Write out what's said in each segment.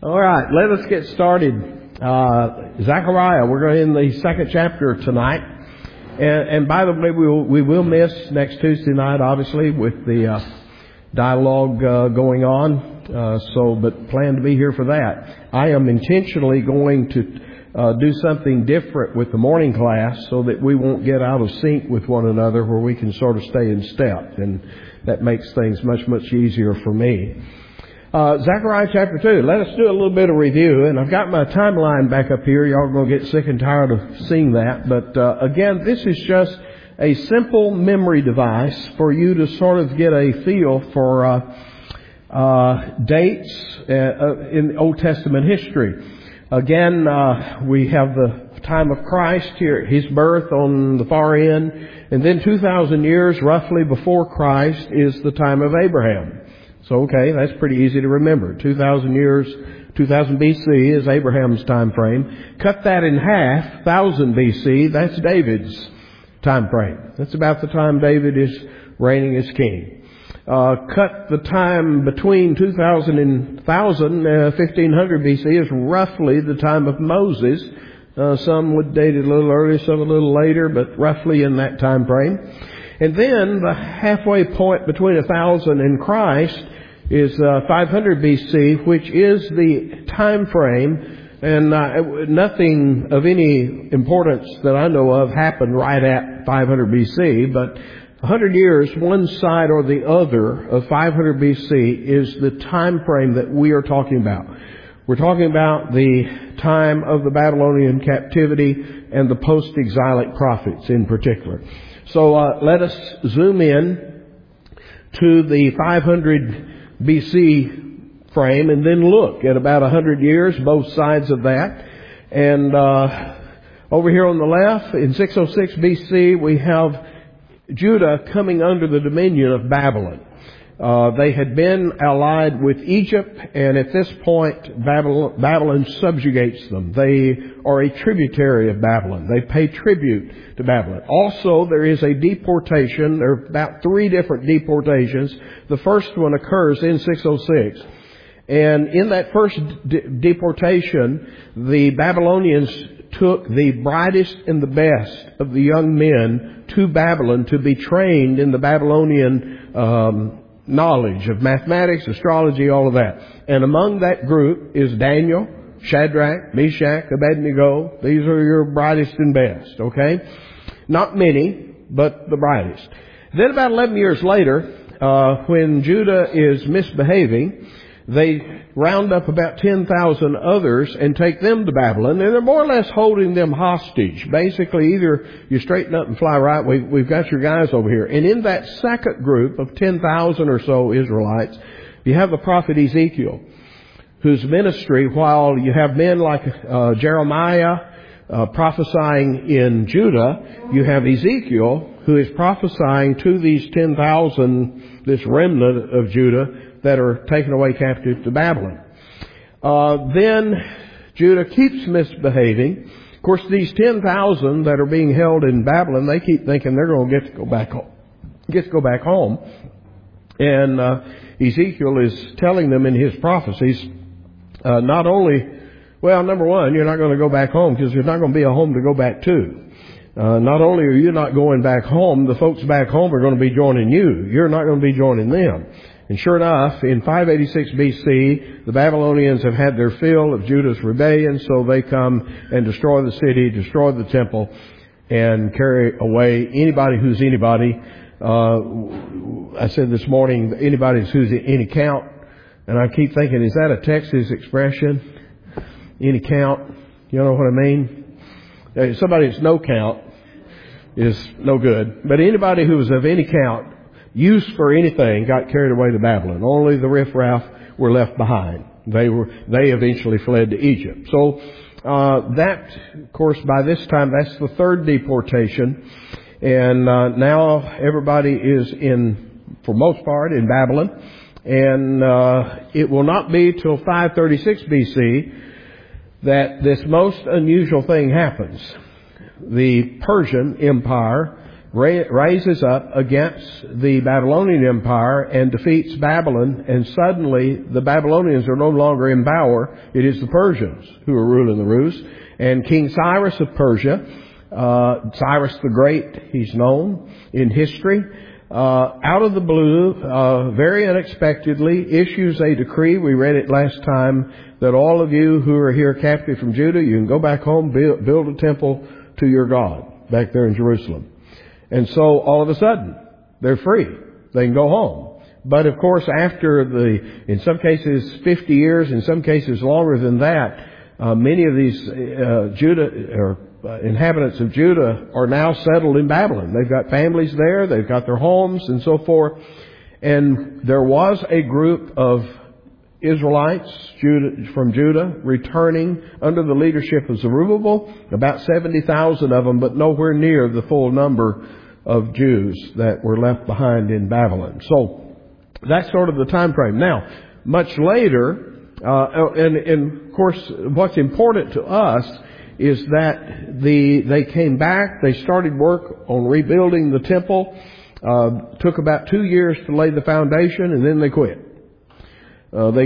All right, let us get started. Zechariah, we're going in the second chapter tonight. And by the way, we will miss next Tuesday night, obviously, with the dialogue going on. But plan to be here for that. I am intentionally going to do something different with the morning class so that we won't get out of sync with one another, where we can sort of stay in step. And that makes things much, much easier for me. Zechariah chapter 2. Let us do a little bit of review. And I've got my timeline back up here. Y'all are going to get sick and tired of seeing that. But again, this is just a simple memory device for you to sort of get a feel for dates in Old Testament history. Again, we have the time of Christ here, His birth on the far end. And then 2,000 years roughly before Christ is the time of Abraham. So, okay, that's pretty easy to remember. 2,000 years, 2000 BC is Abraham's time frame. Cut that in half, 1000 BC, that's David's time frame. That's about the time David is reigning as king. Cut the time between 2000 and 1500 BC is roughly the time of Moses. Some would date it a little earlier, some a little later, but roughly in that time frame. And then the halfway point between 1000 and Christ is 500 BC, which is the time frame, and nothing of any importance that I know of happened right at 500 BC, but 100 years, one side or the other of 500 BC is the time frame that we are talking about. We're talking about the time of the Babylonian captivity and the post-exilic prophets in particular. So let us zoom in to the 500 BC frame and then look at about 100 years, both sides of that. And over here on the left, in 606 BC, we have Judah coming under the dominion of Babylon. They had been allied with Egypt, and at this point, Babylon subjugates them. They are a tributary of Babylon. They pay tribute to Babylon. Also, there is a deportation. There are about 3 different deportations. The first one occurs in 606. And in that first deportation, the Babylonians took the brightest and the best of the young men to Babylon to be trained in the Babylonian knowledge of mathematics, astrology, all of that. And among that group is Daniel, Shadrach, Meshach, Abednego. These are your brightest and best, okay? Not many, but the brightest. Then about 11 years later, when Judah is misbehaving, they round up about 10,000 others and take them to Babylon, and they're more or less holding them hostage. Basically, either you straighten up and fly right, we've got your guys over here. And in that second group of 10,000 or so Israelites, you have the prophet Ezekiel, whose ministry, while you have men like Jeremiah prophesying in Judah, you have Ezekiel, who is prophesying to these 10,000, this remnant of Judah, that are taken away captive to Babylon. Then Judah keeps misbehaving. Of course, these 10,000 that are being held in Babylon, they keep thinking they're going to get to go back home. And Ezekiel is telling them in his prophecies, not only, well, number one, you're not going to go back home because there's not going to be a home to go back to. Not only are you not going back home, the folks back home are going to be joining you. You're not going to be joining them. And sure enough, in 586 BC, the Babylonians have had their fill of Judah's rebellion, so they come and destroy the city, destroy the temple, and carry away anybody who's anybody. I said this morning, anybody who's any count, and I keep thinking, is that a Texas expression? Any count? You know what I mean? Somebody that's no count is no good. But anybody who was of any count, used for anything, got carried away to Babylon. Only the riffraff were left behind. They eventually fled to Egypt. So that, of course, by this time, that's the third deportation, and now everybody is for most part, in Babylon, and it will not be till 536 BC that this most unusual thing happens. The Persian Empire raises up against the Babylonian Empire and defeats Babylon, and suddenly the Babylonians are no longer in power. It is the Persians who are ruling the roost. And King Cyrus of Persia, Cyrus the Great, he's known in history, out of the blue, very unexpectedly, issues a decree. We read it last time, that all of you who are here captive from Judah, you can go back home, build a temple to your God back there in Jerusalem. And so all of a sudden, they're free. They can go home. But of course, after in some cases 50 years, in some cases longer than that, many of these inhabitants of Judah are now settled in Babylon. They've got families there, they've got their homes and so forth. And there was a group of Israelites from Judah returning under the leadership of Zerubbabel, about 70,000 of them, but nowhere near the full number of Jews that were left behind in Babylon. So that's sort of the time frame. Now, much later, and of course, what's important to us is that they came back, they started work on rebuilding the temple, took about 2 years to lay the foundation, and then they quit. Now they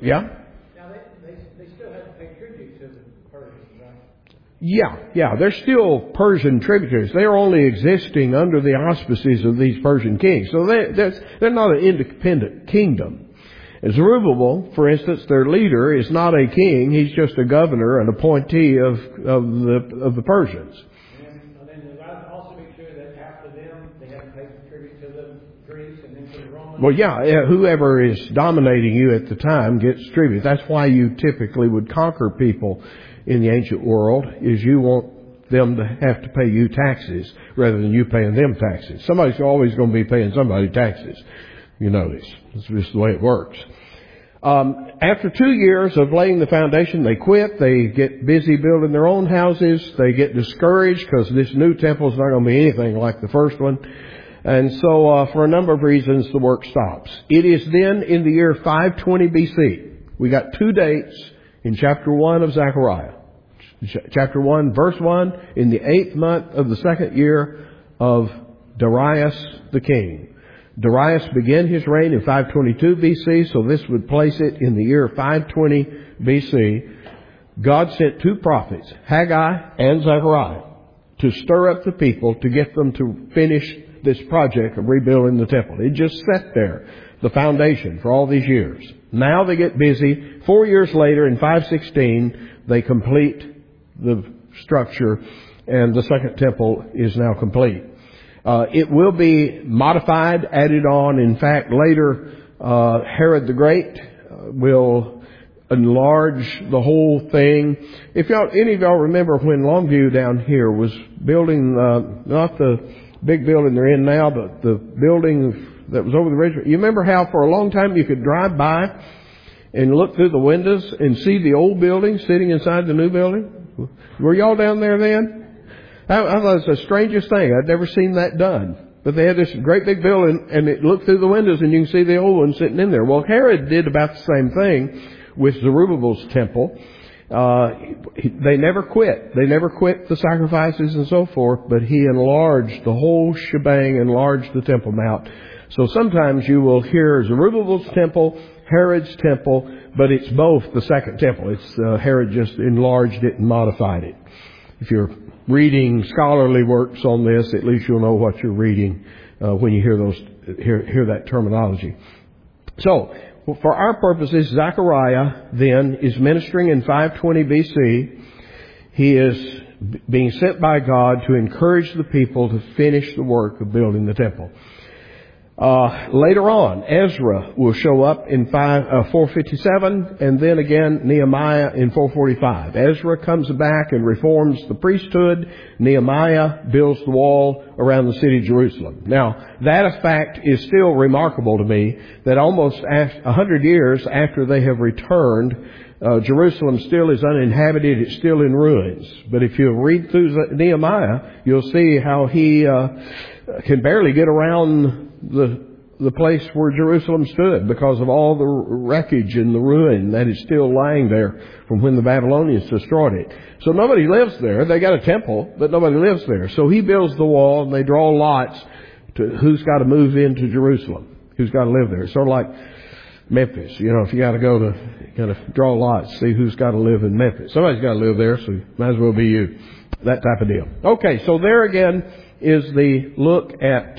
still have to pay tribute to the Persians, right? Yeah, they're still Persian tributaries. They're only existing under the auspices of these Persian kings. So they're not an independent kingdom. Zerubbabel, for instance, their leader is not a king. He's just a governor, an appointee of the Persians. And then it would also be true that after them, they have to pay tribute to the Greeks and then to the Romans. Well, yeah, whoever is dominating you at the time gets tribute. That's why you typically would conquer people in the ancient world, is you want them to have to pay you taxes rather than you paying them taxes. Somebody's always going to be paying somebody taxes. You notice. It's just the way it works. After 2 years of laying the foundation, they quit. They get busy building their own houses. They get discouraged because this new temple is not going to be anything like the first one. And so, for a number of reasons, the work stops. It is then in the year 520 BC. We got 2 dates in chapter 1 of Zechariah. Chapter 1, verse 1, in the 8th month of the 2nd year of Darius the king. Darius began his reign in 522 BC, so this would place it in the year 520 BC. God sent 2 prophets, Haggai and Zechariah, to stir up the people to get them to finish this project of rebuilding the temple. It just sat there, the foundation, for all these years. Now they get busy. 4 years later, in 516, they complete the structure, and the second temple is now complete. It will be modified, added on. In fact, later, Herod the Great will enlarge the whole thing. If any of y'all remember when Longview down here was building, not the big building they're in now, but the building that was over the ridge. You remember how for a long time you could drive by and look through the windows and see the old building sitting inside the new building? Were y'all down there then? I thought it was the strangest thing. I'd never seen that done. But they had this great big building, and it looked through the windows, and you can see the old one sitting in there. Well, Herod did about the same thing with Zerubbabel's temple. They never quit. They never quit the sacrifices and so forth, but he enlarged the whole shebang, enlarged the Temple Mount. So sometimes you will hear Zerubbabel's temple, Herod's temple, but it's both the second temple. It's Herod just enlarged it and modified it. If you're reading scholarly works on this, at least you'll know what you're reading when you hear that terminology. So, for our purposes, Zechariah then is ministering in 520 BC. He is being sent by God to encourage the people to finish the work of building the temple. Later on, Ezra will show up in 457, and then again Nehemiah in 445. Ezra comes back and reforms the priesthood. Nehemiah builds the wall around the city of Jerusalem. Now, that fact is still remarkable to me, that almost 100 years after they have returned, Jerusalem still is uninhabited. It's still in ruins. But if you read through Nehemiah, you'll see how he can barely get around the the place where Jerusalem stood because of all the wreckage and the ruin that is still lying there from when the Babylonians destroyed it. So nobody lives there. They got a temple, but nobody lives there. So he builds the wall, and they draw lots to who's got to move into Jerusalem, who's got to live there. It's sort of like Memphis. You know, if you got to draw lots, see who's got to live in Memphis. Somebody's got to live there, so might as well be you. That type of deal. Okay, so there again is the look at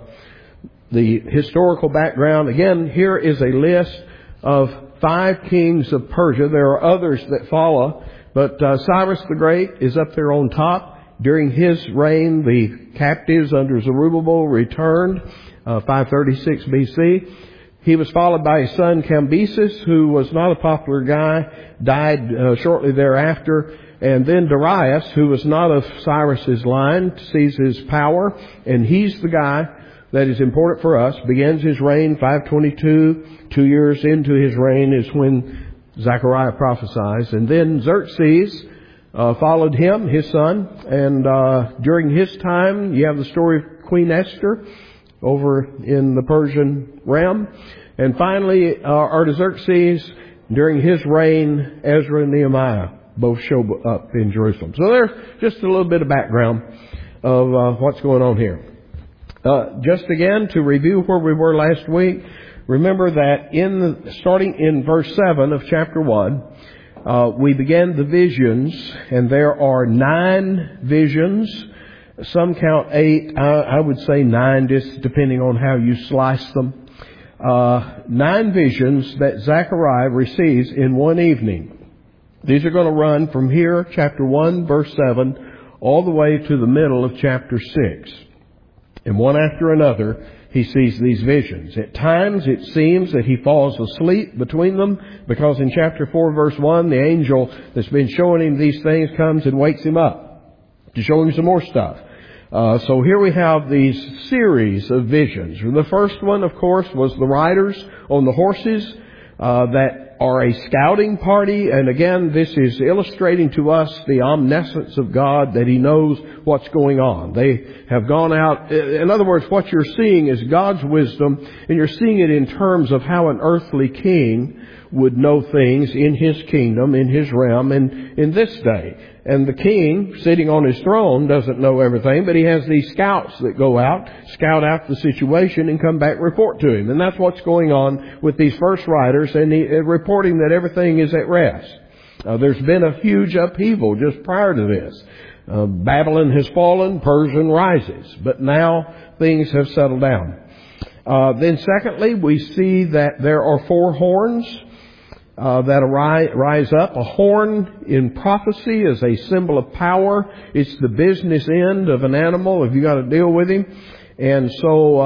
the historical background. Again, here is a list of 5 kings of Persia. There are others that follow, but Cyrus the Great is up there on top. During his reign, the captives under Zerubbabel returned, 536 BC. He was followed by his son Cambyses, who was not a popular guy, died shortly thereafter. And then Darius, who was not of Cyrus's line, seizes power, and he's the guy that is important for us. Begins his reign 522. 2 years into his reign is when Zechariah prophesies. And then Xerxes followed him, his son. And during his time, you have the story of Queen Esther over in the Persian realm. And finally, Artaxerxes, during his reign, Ezra and Nehemiah both show up in Jerusalem. So there's just a little bit of background of what's going on here. Just again, to review where we were last week, remember that starting in verse 7 of chapter 1, we began the visions, and there are 9 visions. Some count 8. I would say 9, just depending on how you slice them. 9 visions that Zechariah receives in one evening. These are going to run from here, chapter 1, verse 7, all the way to the middle of chapter 6. And one after another, he sees these visions. At times, it seems that he falls asleep between them, because in chapter 4, verse 1, the angel that's been showing him these things comes and wakes him up to show him some more stuff. So here we have these series of visions. The first one, of course, was the riders on the horses that are a scouting party. And again, this is illustrating to us the omniscience of God, that He knows what's going on. They have gone out. In other words, what you're seeing is God's wisdom, and you're seeing it in terms of how an earthly king would know things in his kingdom, in his realm, and in this day. And the king, sitting on his throne, doesn't know everything, but he has these scouts that go out, scout out the situation, and come back and report to him. And that's what's going on with these first riders, and reporting that everything is at rest. There's been a huge upheaval just prior to this. Babylon has fallen, Persia rises, but now things have settled down. Then secondly, we see that there are 4 horns that rise up. A horn in prophecy is a symbol of power. It's the business end of an animal if you got to deal with him. And so,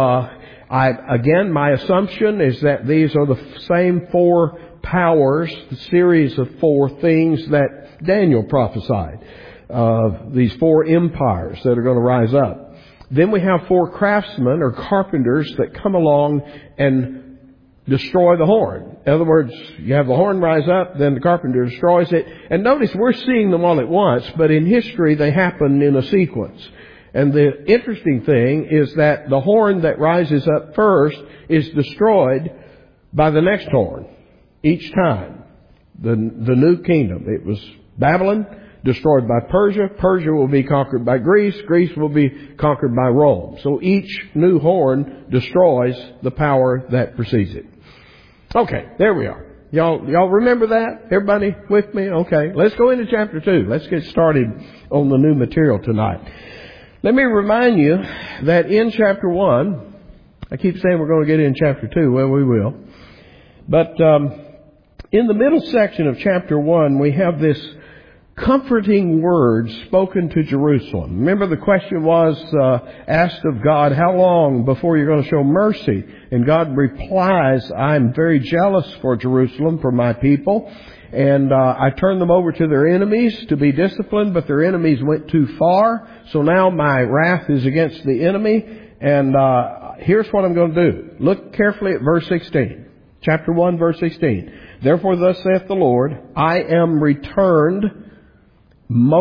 my assumption is that these are the same 4 powers, the series of 4 things that Daniel prophesied. These 4 empires that are going to rise up. Then we have 4 craftsmen or carpenters that come along and destroy the horn. In other words, you have the horn rise up, then the carpenter destroys it. And notice we're seeing them all at once, but in history they happen in a sequence. And the interesting thing is that the horn that rises up first is destroyed by the next horn each time. The new kingdom. It was Babylon, destroyed by Persia. Persia will be conquered by Greece. Greece will be conquered by Rome. So each new horn destroys the power that precedes it. Okay, there we are. Y'all remember that? Everybody with me? Okay, let's go into chapter 2. Let's get started on the new material tonight. Let me remind you that in chapter 1, I keep saying we're going to get in chapter 2. Well, we will. But in the middle section of chapter 1, we have this comforting words spoken to Jerusalem. Remember, the question was asked of God, how long before you're going to show mercy? And God replies, I'm very jealous for Jerusalem, for my people. And I turned them over to their enemies to be disciplined, but their enemies went too far. So now my wrath is against the enemy. And here's what I'm going to do. Look carefully at verse 16. Chapter 1, verse 16. Therefore thus saith the Lord, I am returned.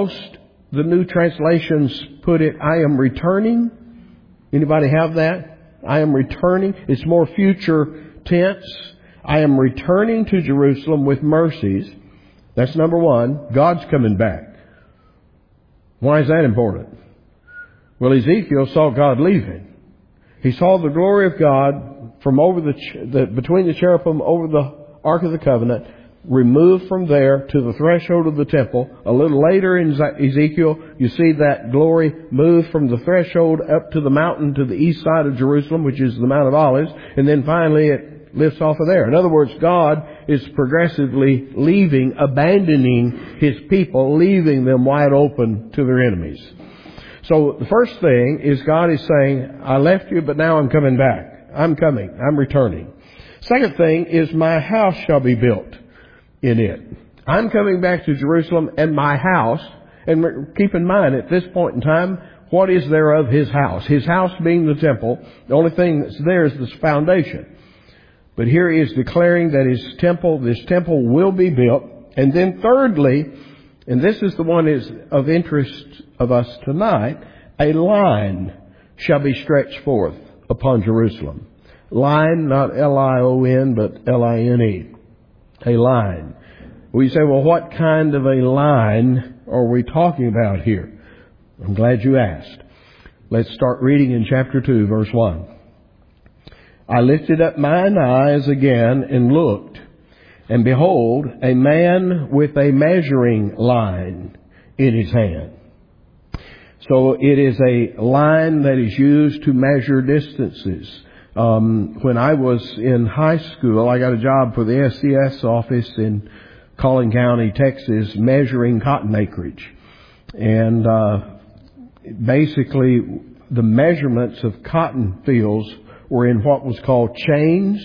The new translations put it, I am returning. Anybody have that? I am returning. It's more future tense. I am returning to Jerusalem with mercies. That's number one. God's coming back. Why is that important? Well, Ezekiel saw God leaving. He saw the glory of God from over between the cherubim over the Ark of the Covenant, removed from there to the threshold of the temple. A little later in Ezekiel, you see that glory move from the threshold up to the mountain to the east side of Jerusalem, which is the Mount of Olives, and then finally it lifts off of there. In other words, God is progressively leaving, abandoning His people, leaving them wide open to their enemies. So the first thing is God is saying, I left you, but now I'm coming back. I'm coming. I'm returning. Second thing is my house shall be built in it. I'm coming back to Jerusalem and my house, and keep in mind at this point in time, what is there of His house? His house being the temple. The only thing that's there is this foundation. But here He is declaring that this temple will be built. And then thirdly, and this is the one is of interest of us tonight, a line shall be stretched forth upon Jerusalem. Line, not L-I-O-N, but L-I-N-E. A line. We say, well, what kind of a line are we talking about here? I'm glad you asked. Let's start reading in chapter 2, verse 1. I lifted up mine eyes again and looked, and behold, a man with a measuring line in his hand. So it is a line that is used to measure distances. When I was in high school, I got a job for the SCS office in Collin County, Texas, measuring cotton acreage. And basically, the measurements of cotton fields were in what was called chains.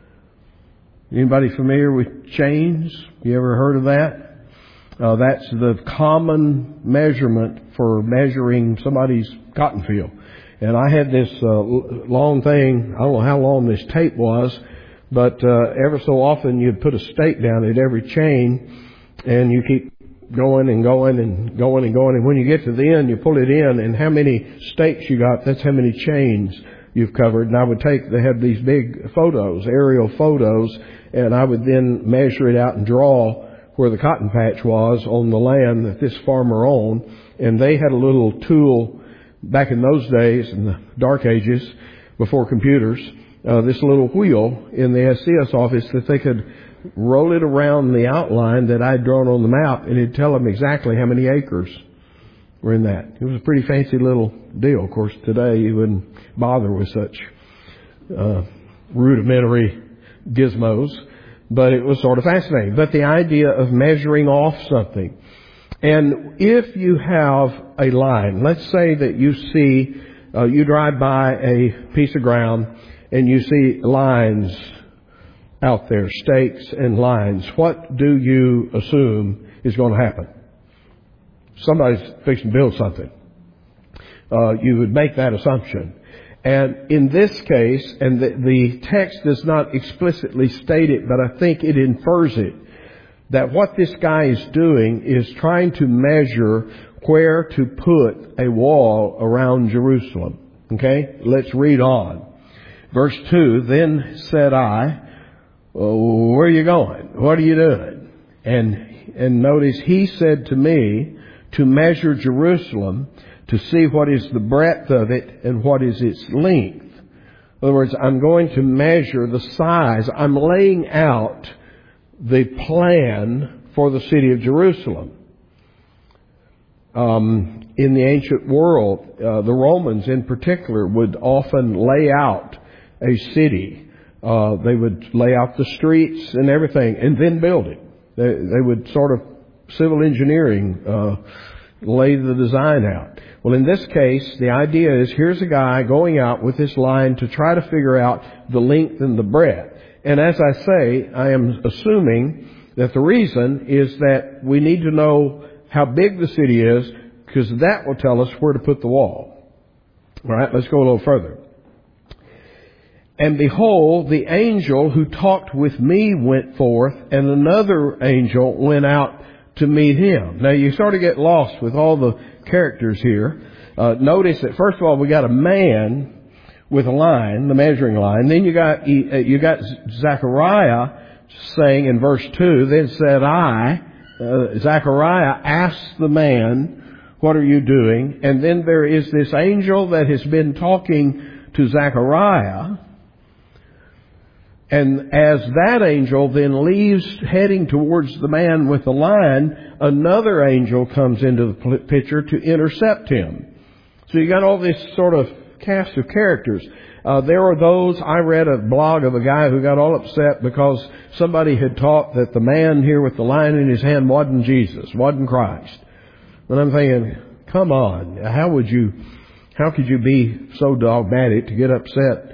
Anybody familiar with chains? You ever heard of that? That's the common measurement for measuring somebody's cotton field. And I had this long thing, I don't know how long this tape was, but ever so often you'd put a stake down at every chain, and you keep going and going and going and going. And when you get to the end, you pull it in, and how many stakes you got, that's how many chains you've covered. And I would they had these big photos, aerial photos, and I would then measure it out and draw where the cotton patch was on the land that this farmer owned. And they had a little tool back in those days, in the dark ages, before computers, this little wheel in the SCS office that they could roll it around the outline that I'd drawn on the map, and it'd tell them exactly how many acres were in that. It was a pretty fancy little deal. Of course, today you wouldn't bother with such rudimentary gizmos, but it was sort of fascinating. But the idea of measuring off something. And if you have a line, let's say that you see, you drive by a piece of ground and you see lines out there, stakes and lines. What do you assume is going to happen? Somebody's fixing to build something. You would make that assumption. And in this case, and the text does not explicitly state it, but I think it infers it, that what this guy is doing is trying to measure where to put a wall around Jerusalem. Okay? Let's read on. Verse 2, then said I, where are you going? What are you doing? And notice he said to me to measure Jerusalem to see what is the breadth of it and what is its length. In other words, I'm going to measure the size. I'm laying out the plan for the city of Jerusalem. In the ancient world, the Romans in particular would often lay out a city. They would lay out the streets and everything and then build it. They would sort of civil engineering, lay the design out. Well, in this case, the idea is here's a guy going out with this line to try to figure out the length and the breadth. And as I say, I am assuming that the reason is that we need to know how big the city is, because that will tell us where to put the wall. All right, let's go a little further. And behold, the angel who talked with me went forth, and another angel went out to meet him. Now, you sort of get lost with all the characters here. Notice that, first of all, we got a man with a line, the measuring line. Then you got Zechariah saying in verse 2, then said Zechariah asked the man, what are you doing? And then there is this angel that has been talking to Zechariah. And as that angel then leaves heading towards the man with the line, another angel comes into the picture to intercept him. So you got all this sort of cast of characters. There are those, I read a blog of a guy who got all upset because somebody had taught that the man here with the line in his hand wasn't Jesus, wasn't Christ. And I'm thinking, come on, how could you be so dogmatic to get upset?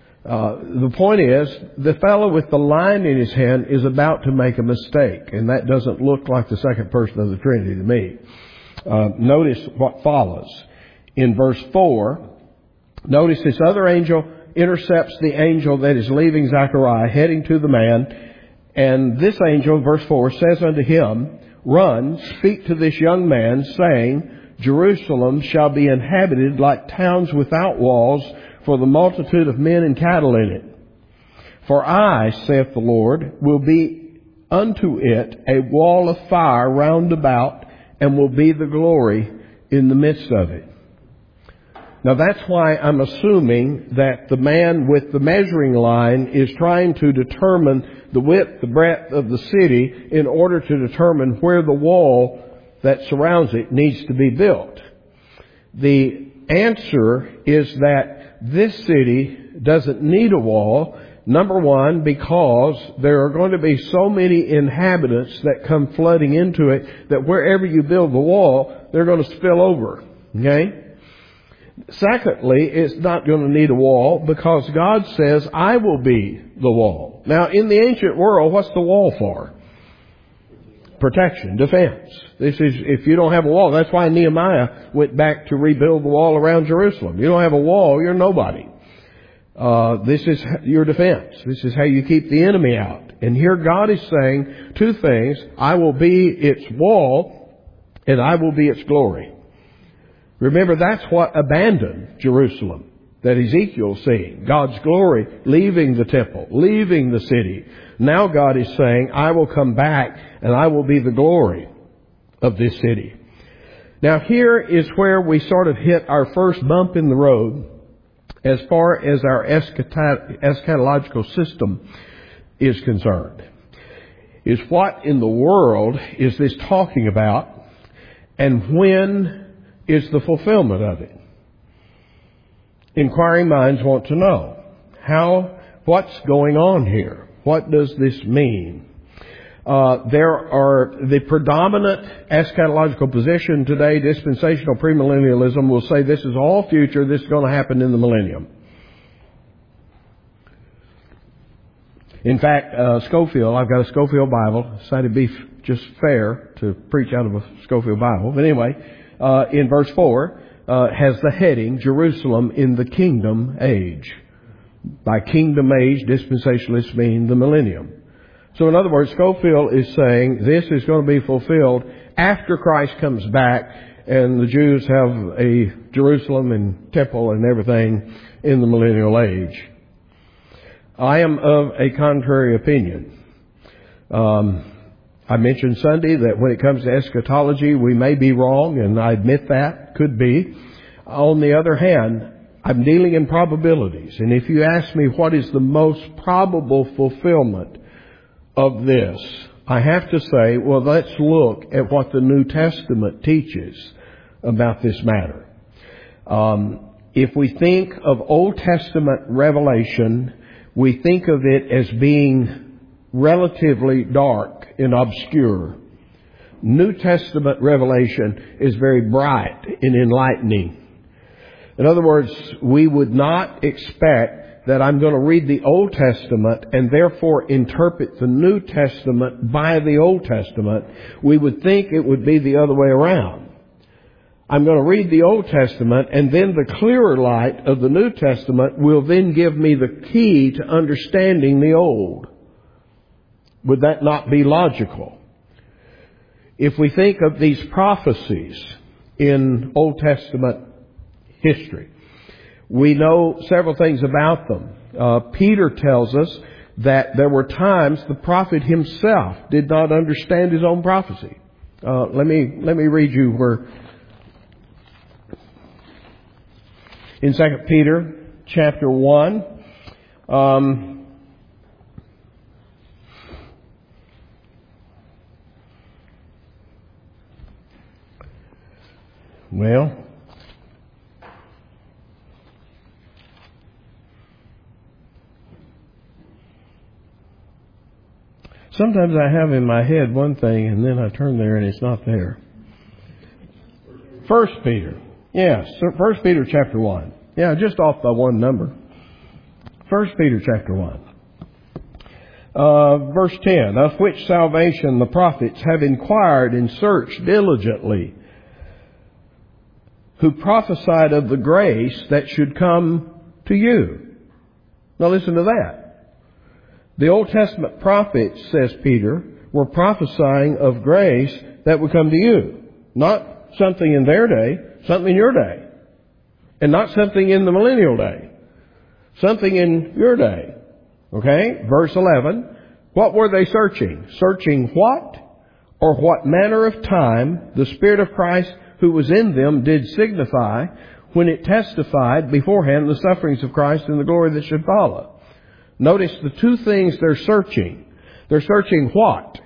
The point is, the fellow with the line in his hand is about to make a mistake, and that doesn't look like the second person of the Trinity to me. Notice what follows. In verse 4, notice this other angel intercepts the angel that is leaving Zechariah, heading to the man, and this angel, verse 4, says unto him, run, speak to this young man, saying, Jerusalem shall be inhabited like towns without walls, for the multitude of men and cattle in it. For I, saith the Lord, will be unto it a wall of fire round about, and will be the glory in the midst of it. Now that's why I'm assuming that the man with the measuring line is trying to determine the width, the breadth of the city in order to determine where the wall that surrounds it needs to be built. The answer is that this city doesn't need a wall. Number one, because there are going to be so many inhabitants that come flooding into it that wherever you build the wall, they're going to spill over. Okay? Secondly, it's not going to need a wall because God says, I will be the wall. Now, in the ancient world, what's the wall for? Protection, defense. This is, if you don't have a wall, that's why Nehemiah went back to rebuild the wall around Jerusalem. You don't have a wall, you're nobody. This is your defense. This is how you keep the enemy out. And here God is saying two things. I will be its wall, and I will be its glory. Remember, that's what abandoned Jerusalem that Ezekiel's seeing. God's glory leaving the temple, leaving the city. Now God is saying, I will come back and I will be the glory of this city. Now here is where we sort of hit our first bump in the road as far as our eschatological system is concerned. Is what in the world is this talking about, and when is the fulfillment of it? Inquiring minds want to know. What's going on here? What does this mean? The predominant eschatological position today, dispensational premillennialism, will say this is all future, this is going to happen in the millennium. In fact, Scofield, I've got a Scofield Bible, decided to be just fair to preach out of a Scofield Bible. But anyway, in verse 4, has the heading, Jerusalem in the kingdom age. By kingdom age, dispensationalists mean the millennium. So in other words, Scofield is saying this is going to be fulfilled after Christ comes back and the Jews have a Jerusalem and temple and everything in the millennial age. I am of a contrary opinion. I mentioned Sunday that when it comes to eschatology, we may be wrong, and I admit that, could be. On the other hand, I'm dealing in probabilities. And if you ask me what is the most probable fulfillment of this, I have to say, well, let's look at what the New Testament teaches about this matter. If we think of Old Testament revelation, we think of it as being relatively dark and obscure. New Testament revelation is very bright and enlightening. In other words, we would not expect that I'm going to read the Old Testament and therefore interpret the New Testament by the Old Testament. We would think it would be the other way around. I'm going to read the Old Testament, and then the clearer light of the New Testament will then give me the key to understanding the Old. Would that not be logical? If we think of these prophecies in Old Testament history, We know several things about them. Peter tells us that there were times the prophet himself did not understand his own prophecy. Let me read you where in 2 Peter chapter 1. Well, sometimes I have in my head one thing and then I turn there and it's not there. 1 Peter. Yes, 1 Peter chapter 1. Yeah, just off by one number. 1 Peter chapter 1. Verse 10. Of which salvation the prophets have inquired and searched diligently, who prophesied of the grace that should come to you. Now listen to that. The Old Testament prophets, says Peter, were prophesying of grace that would come to you. Not something in their day, something in your day. And not something in the millennial day. Something in your day. Okay? Verse 11. What were they searching? Searching what or what manner of time the Spirit of Christ who was in them did signify when it testified beforehand the sufferings of Christ and the glory that should follow. Notice the two things they're searching. They're searching what?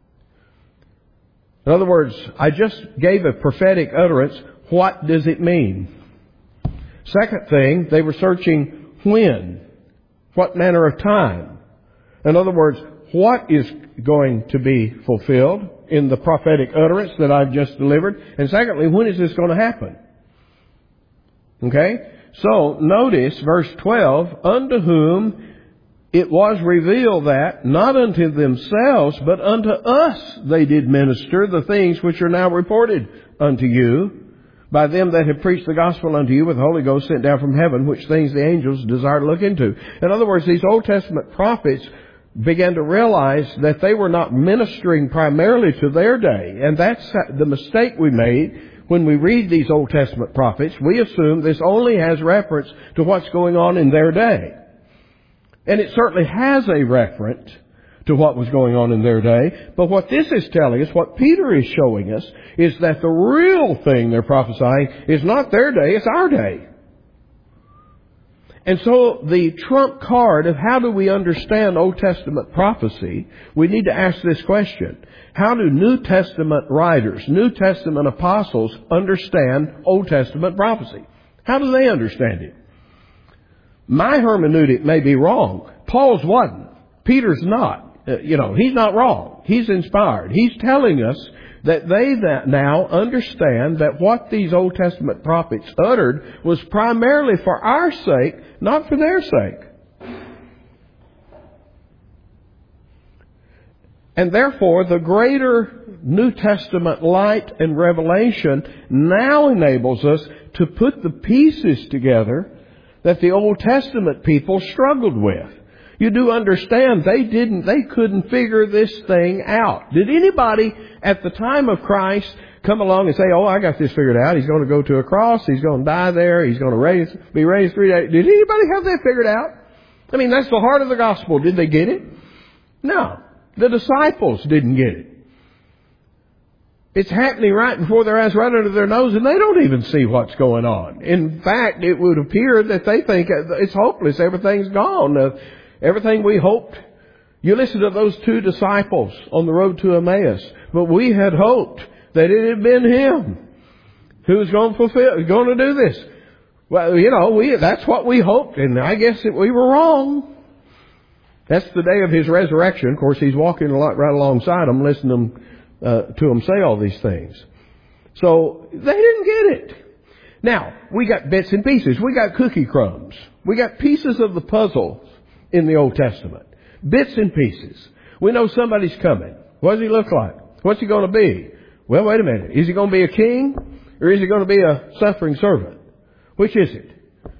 In other words, I just gave a prophetic utterance. What does it mean? Second thing, they were searching when. What manner of time? In other words, what is going to be fulfilled in the prophetic utterance that I've just delivered? And secondly, when is this going to happen? Okay? So, notice verse 12, unto whom it was revealed that, not unto themselves, but unto us they did minister the things which are now reported unto you, by them that have preached the gospel unto you with the Holy Ghost sent down from heaven, which things the angels desire to look into. In other words, these Old Testament prophets began to realize that they were not ministering primarily to their day. And that's the mistake we made when we read these Old Testament prophets. We assume this only has reference to what's going on in their day. And it certainly has a reference to what was going on in their day. But what this is telling us, what Peter is showing us, is that the real thing they're prophesying is not their day, it's our day. And so the trump card of how do we understand Old Testament prophecy, we need to ask this question. How do New Testament writers, New Testament apostles understand Old Testament prophecy? How do they understand it? My hermeneutic may be wrong. Paul's wasn't. Peter's not. He's not wrong. He's inspired. He's telling us that they now understand that what these Old Testament prophets uttered was primarily for our sake, not for their sake. And therefore, the greater New Testament light and revelation now enables us to put the pieces together that the Old Testament people struggled with. You do understand they couldn't figure this thing out. Did anybody at the time of Christ come along and say, oh, I got this figured out. He's going to go to a cross. He's going to die there. He's going to be raised 3 days. Did anybody have that figured out? I mean, that's the heart of the gospel. Did they get it? No. The disciples didn't get it. It's happening right before their eyes, right under their nose, and they don't even see what's going on. In fact, it would appear that they think it's hopeless. Everything's gone. Everything we hoped. You listen to those 2 disciples on the road to Emmaus. But we had hoped that it had been him who was going to do this. Well, that's what we hoped, and I guess that we were wrong. That's the day of his resurrection. Of course, he's walking right alongside them, listening to them say all these things. So they didn't get it. Now, we got bits and pieces. We got cookie crumbs. We got pieces of the puzzle in the Old Testament. Bits and pieces. We know somebody's coming. What does he look like? What's he going to be? Well, wait a minute. Is he going to be a king? Or is he going to be a suffering servant? Which is it?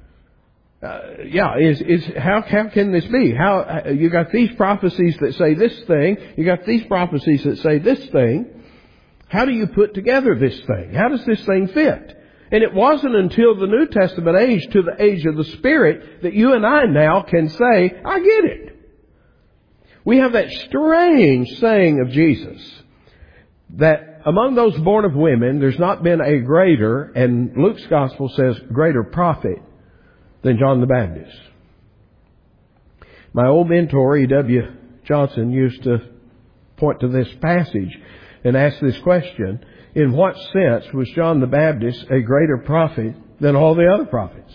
How can this be? You got these prophecies that say this thing. You got these prophecies that say this thing. How do you put together this thing? How does this thing fit? And it wasn't until the New Testament age, to the age of the Spirit, that you and I now can say, I get it. We have that strange saying of Jesus, that among those born of women, there's not been a greater, and Luke's Gospel says, greater prophet than John the Baptist. My old mentor, E.W. Johnson, used to point to this passage and ask this question: in what sense was John the Baptist a greater prophet than all the other prophets?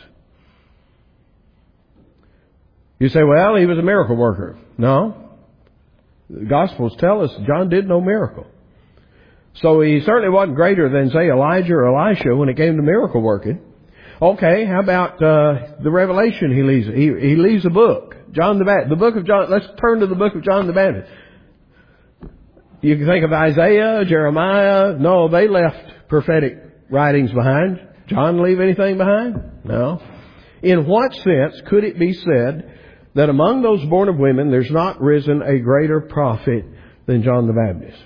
You say, well, he was a miracle worker. No. The Gospels tell us John did no miracle. So he certainly wasn't greater than, say, Elijah or Elisha when it came to miracle working. Okay, how about the revelation he leaves? He leaves a book. John the Baptist. The book of John. Let's turn to the book of John the Baptist. You can think of Isaiah, Jeremiah. No, they left prophetic writings behind. John leave anything behind? No. In what sense could it be said that among those born of women there's not risen a greater prophet than John the Baptist?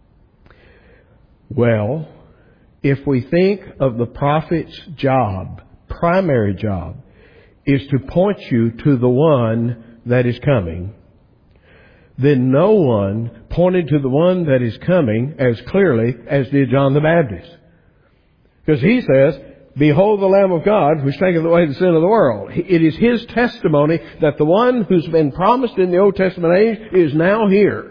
Well, if we think of the prophet's job, primary job, is to point you to the one that is coming, then no one pointed to the one that is coming as clearly as did John the Baptist. Because he says, behold the Lamb of God, which taketh away the sin of the world. It is his testimony that the one who's been promised in the Old Testament age is now here.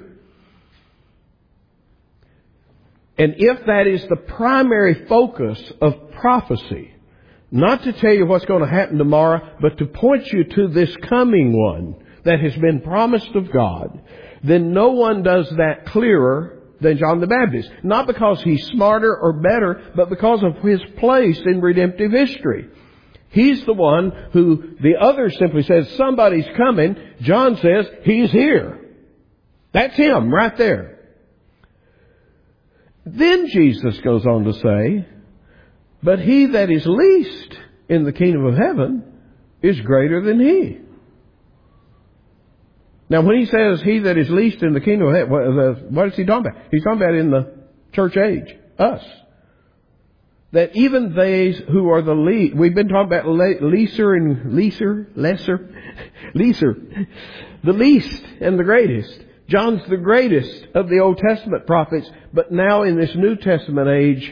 And if that is the primary focus of prophecy, not to tell you what's going to happen tomorrow, but to point you to this coming one that has been promised of God, then no one does that clearer than John the Baptist. Not because he's smarter or better, but because of his place in redemptive history. He's the one who the other simply says, somebody's coming. John says, he's here. That's him right there. Then Jesus goes on to say, but he that is least in the kingdom of heaven is greater than he. Now, when he says he that is least in the kingdom of heaven, what is he talking about? He's talking about in the church age, us. That even they who are the least, we've been talking about lesser, the least and the greatest. John's the greatest of the Old Testament prophets, but now in this New Testament age,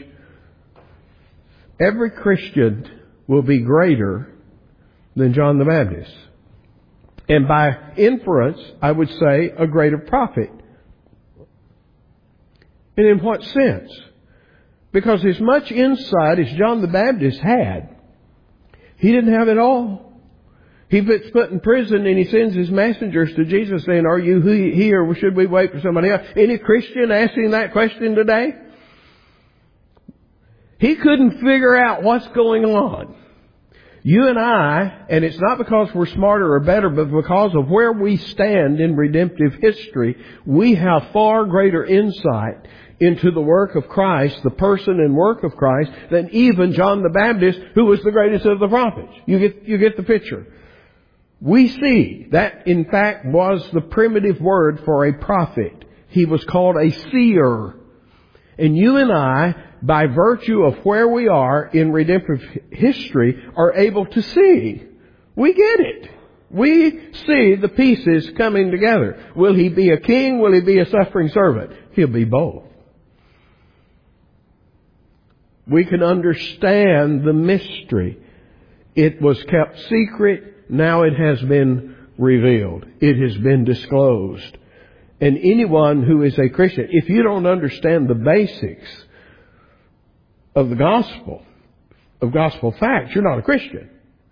every Christian will be greater than John the Baptist. And by inference, I would say a greater prophet. And in what sense? Because as much insight as John the Baptist had, he didn't have it all. He gets put in prison and he sends his messengers to Jesus saying, are you here or should we wait for somebody else? Any Christian asking that question today? He couldn't figure out what's going on. You and I, and it's not because we're smarter or better, but because of where we stand in redemptive history, we have far greater insight into the work of Christ, the person and work of Christ, than even John the Baptist, who was the greatest of the prophets. You get the picture. We see that, in fact, was the primitive word for a prophet. He was called a seer. And you and I, by virtue of where we are in redemptive history, are able to see. We get it. We see the pieces coming together. Will he be a king? Will he be a suffering servant? He'll be both. We can understand the mystery. It was kept secret. Now it has been revealed. It has been disclosed. And anyone who is a Christian, if you don't understand the basics of the gospel, of gospel facts, you're not a Christian.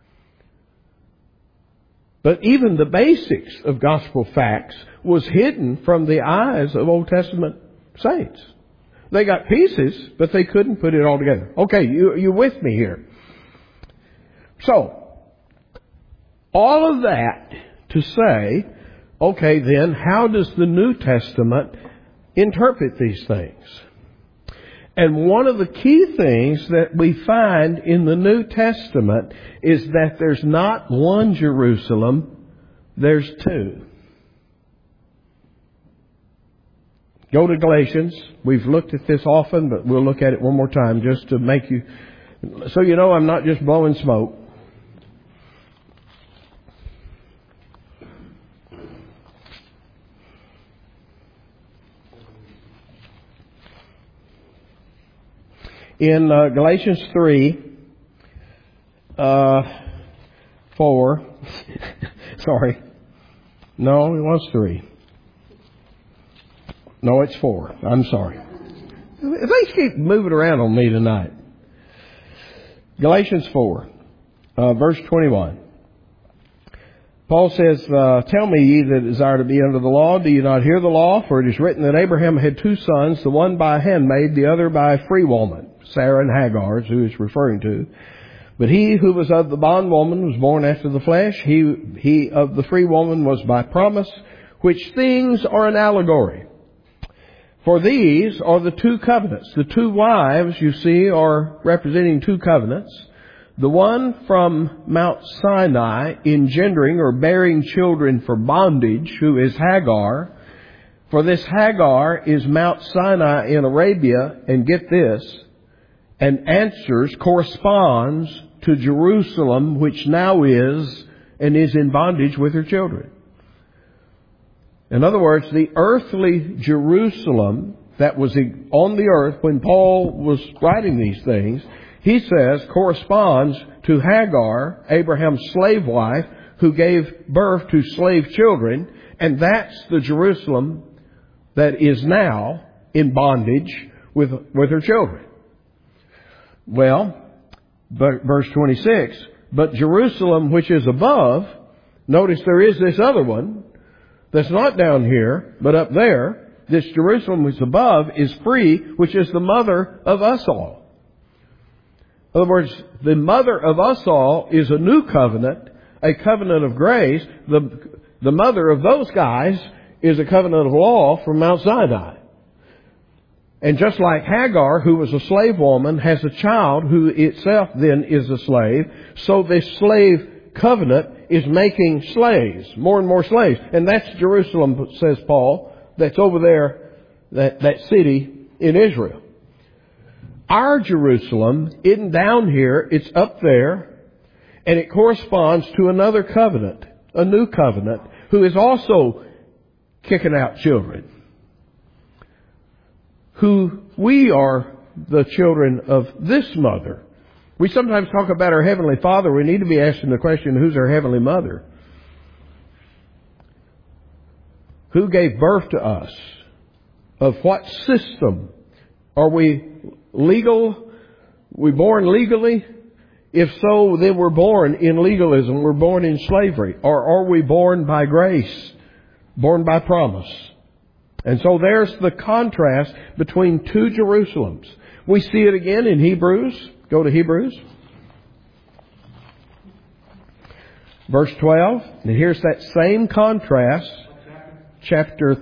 But even the basics of gospel facts was hidden from the eyes of Old Testament saints. They got pieces, but they couldn't put it all together. Okay, you with me here? So, all of that to say, okay then, how does the New Testament interpret these things? And one of the key things that we find in the New Testament is that there's not one Jerusalem, there's two. Go to Galatians. We've looked at this often, but we'll look at it one more time just to make you So you know I'm not just blowing smoke. In Galatians 3, 4, sorry. No, it was 3. No, it's 4. I'm sorry. They keep moving around on me tonight. Galatians 4, verse 21. Paul says, Tell me, ye that desire to be under the law, do you not hear the law? For it is written that Abraham had 2 sons, the one by a handmaid, the other by a free woman. Sarah and Hagar is who he's referring to. But he who was of the bondwoman was born after the flesh. He of the free woman was by promise, which things are an allegory. For these are the 2 covenants. The 2 wives, you see, are representing 2 covenants. The one from Mount Sinai, engendering or bearing children for bondage, who is Hagar. For this Hagar is Mount Sinai in Arabia, and get this, and corresponds to Jerusalem, which now is and is in bondage with her children. In other words, the earthly Jerusalem that was on the earth when Paul was writing these things, he says corresponds to Hagar, Abraham's slave wife, who gave birth to slave children, and that's the Jerusalem that is now in bondage with her children. Well, verse 26, but Jerusalem which is above, notice there is this other one that's not down here, but up there. This Jerusalem which is above is free, which is the mother of us all. In other words, the mother of us all is a new covenant, a covenant of grace. The mother of those guys is a covenant of law from Mount Sinai. And just like Hagar, who was a slave woman, has a child who itself then is a slave, so this slave covenant is making slaves, more and more slaves. And that's Jerusalem, says Paul, that's over there, that city in Israel. Our Jerusalem isn't down here, it's up there, and it corresponds to another covenant, a new covenant, who is also kicking out children. Who we are the children of this mother. We sometimes talk about our Heavenly Father. We need to be asking the question, who's our Heavenly Mother? Who gave birth to us? Of what system? Are we legal? We born legally? If so, then we're born in legalism. We're born in slavery. Or are we born by grace? Born by promise? And so there's the contrast between 2 Jerusalems. We see it again in Hebrews. Go to Hebrews. Verse 12. And here's that same contrast. Chapter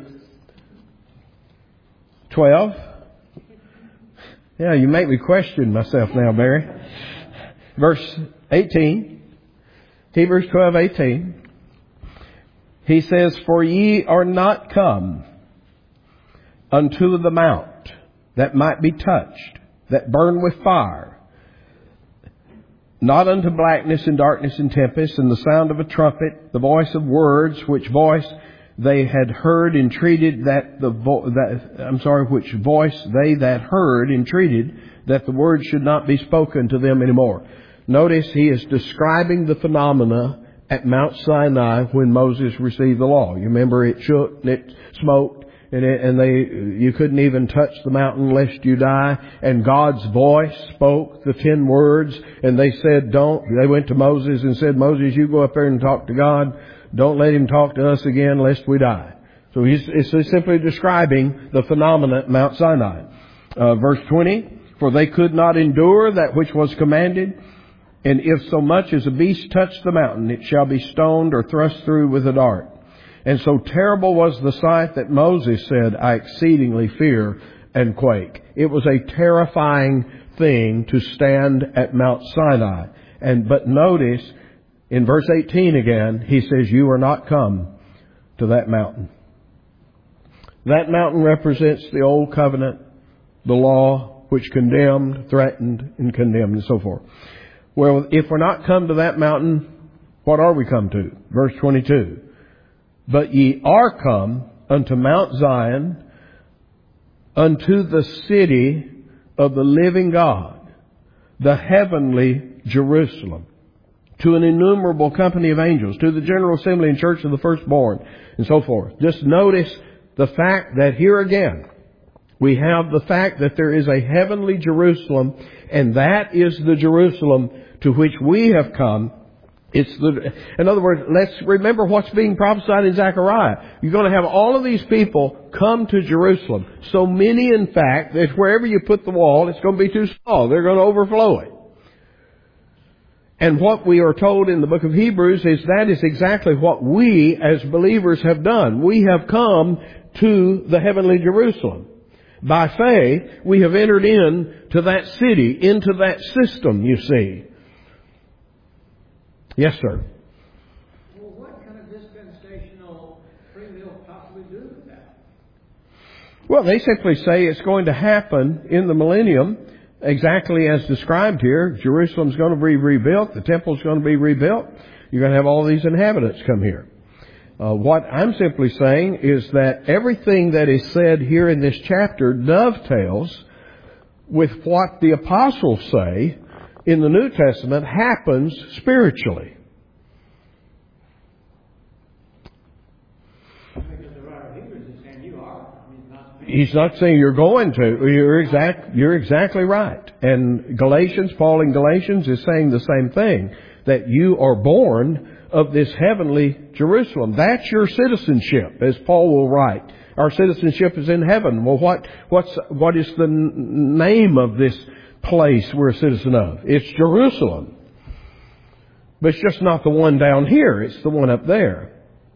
12. Yeah, you make me question myself now, Barry. Verse 18. Hebrews 12:18. He says, For ye are not come unto the mount that might be touched, that burn with fire, not unto blackness and darkness and tempest, and the sound of a trumpet, the voice of words, which voice they had heard entreated which voice they that heard entreated that the word should not be spoken to them anymore. Notice he is describing the phenomena at Mount Sinai when Moses received the law. You remember it shook and it smoked. You couldn't even touch the mountain lest you die. And God's voice spoke the 10 words, and they said, don't. They went to Moses and said, Moses, you go up there and talk to God. Don't let him talk to us again lest we die. So it's simply describing the phenomena at Mount Sinai. Verse 20, for they could not endure that which was commanded. And if so much as a beast touch the mountain, it shall be stoned or thrust through with a dart. And so terrible was the sight that Moses said, I exceedingly fear and quake. It was a terrifying thing to stand at Mount Sinai. But notice, in verse 18 again, he says, you are not come to that mountain. That mountain represents the old covenant, the law which condemned, threatened, and condemned, and so forth. Well, if we're not come to that mountain, what are we come to? Verse 22. But ye are come unto Mount Zion, unto the city of the living God, the heavenly Jerusalem, to an innumerable company of angels, to the general assembly and church of the firstborn, and so forth. Just notice the fact that here again, we have the fact that there is a heavenly Jerusalem, and that is the Jerusalem to which we have come. In other words, let's remember what's being prophesied in Zechariah. You're going to have all of these people come to Jerusalem. So many, in fact, that wherever you put the wall, it's going to be too small. They're going to overflow it. And what we are told in the book of Hebrews is that is exactly what we as believers have done. We have come to the heavenly Jerusalem. By faith, we have entered into that city, into that system, you see. Yes, sir. Well, what can a dispensational premill possibly do with that? Well, they simply say it's going to happen in the millennium, exactly as described here. Jerusalem's going to be rebuilt. The temple's going to be rebuilt. You're going to have all these inhabitants come here. What I'm simply saying is that everything that is said here in this chapter dovetails with what the apostles say in the New Testament happens spiritually. Because the writer of Hebrews is saying you are. He's not saying you're going to. You're exactly right. And Paul in Galatians is saying the same thing, that you are born of this heavenly Jerusalem. That's your citizenship, as Paul will write. Our citizenship is in heaven. Well, what is the name of this place we're a citizen of? It's Jerusalem. But it's just not the one down here. It's the one up there.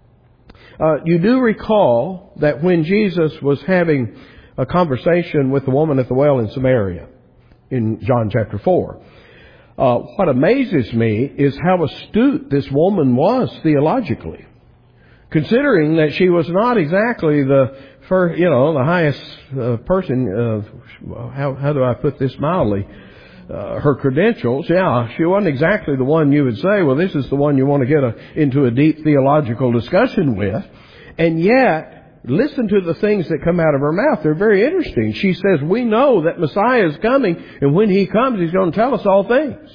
You do recall that when Jesus was having a conversation with the woman at the well in Samaria, in John chapter 4, what amazes me is how astute this woman was theologically, considering that she was not exactly the first, the highest person. How do I put this mildly? Her credentials, she wasn't exactly the one you would say, well, this is the one you want to get into a deep theological discussion with. And yet, listen to the things that come out of her mouth. They're very interesting. She says, we know that Messiah is coming, and when He comes, He's going to tell us all things.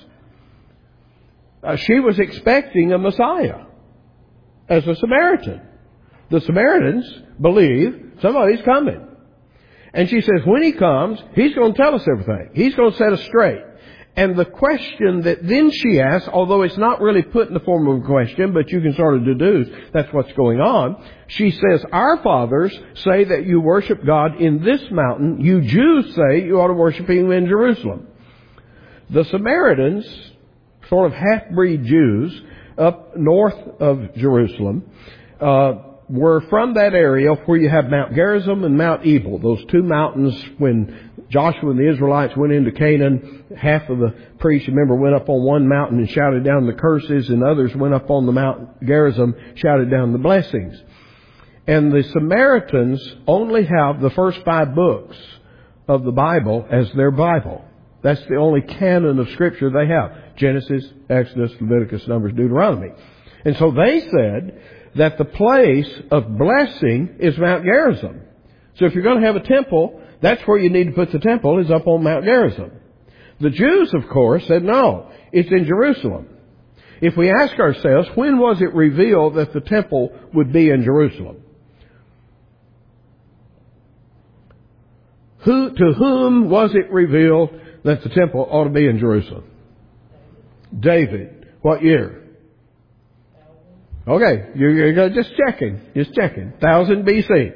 She was expecting a Messiah as a Samaritan. The Samaritans believe somebody's coming. And she says, when He comes, He's going to tell us everything. He's going to set us straight. And the question that then she asks, although it's not really put in the form of a question, but you can sort of deduce that's what's going on. She says, our fathers say that you worship God in this mountain. You Jews say you ought to worship Him in Jerusalem. The Samaritans, sort of half-breed Jews up north of Jerusalem, were from that area where you have Mount Gerizim and Mount Ebal. Those two mountains, when Joshua and the Israelites went into Canaan, half of the priests, remember, went up on one mountain and shouted down the curses, and others went up on the Mount Gerizim, shouted down the blessings. And the Samaritans only have the first 5 books of the Bible as their Bible. That's the only canon of Scripture they have. Genesis, Exodus, Leviticus, Numbers, Deuteronomy. And so they said that the place of blessing is Mount Gerizim. So if you're going to have a temple, that's where you need to put the temple, is up on Mount Gerizim. The Jews, of course, said, no, it's in Jerusalem. If we ask ourselves, when was it revealed that the temple would be in Jerusalem? To whom was it revealed that the temple ought to be in Jerusalem? David. What year? Okay, you're just checking. 1000 BC.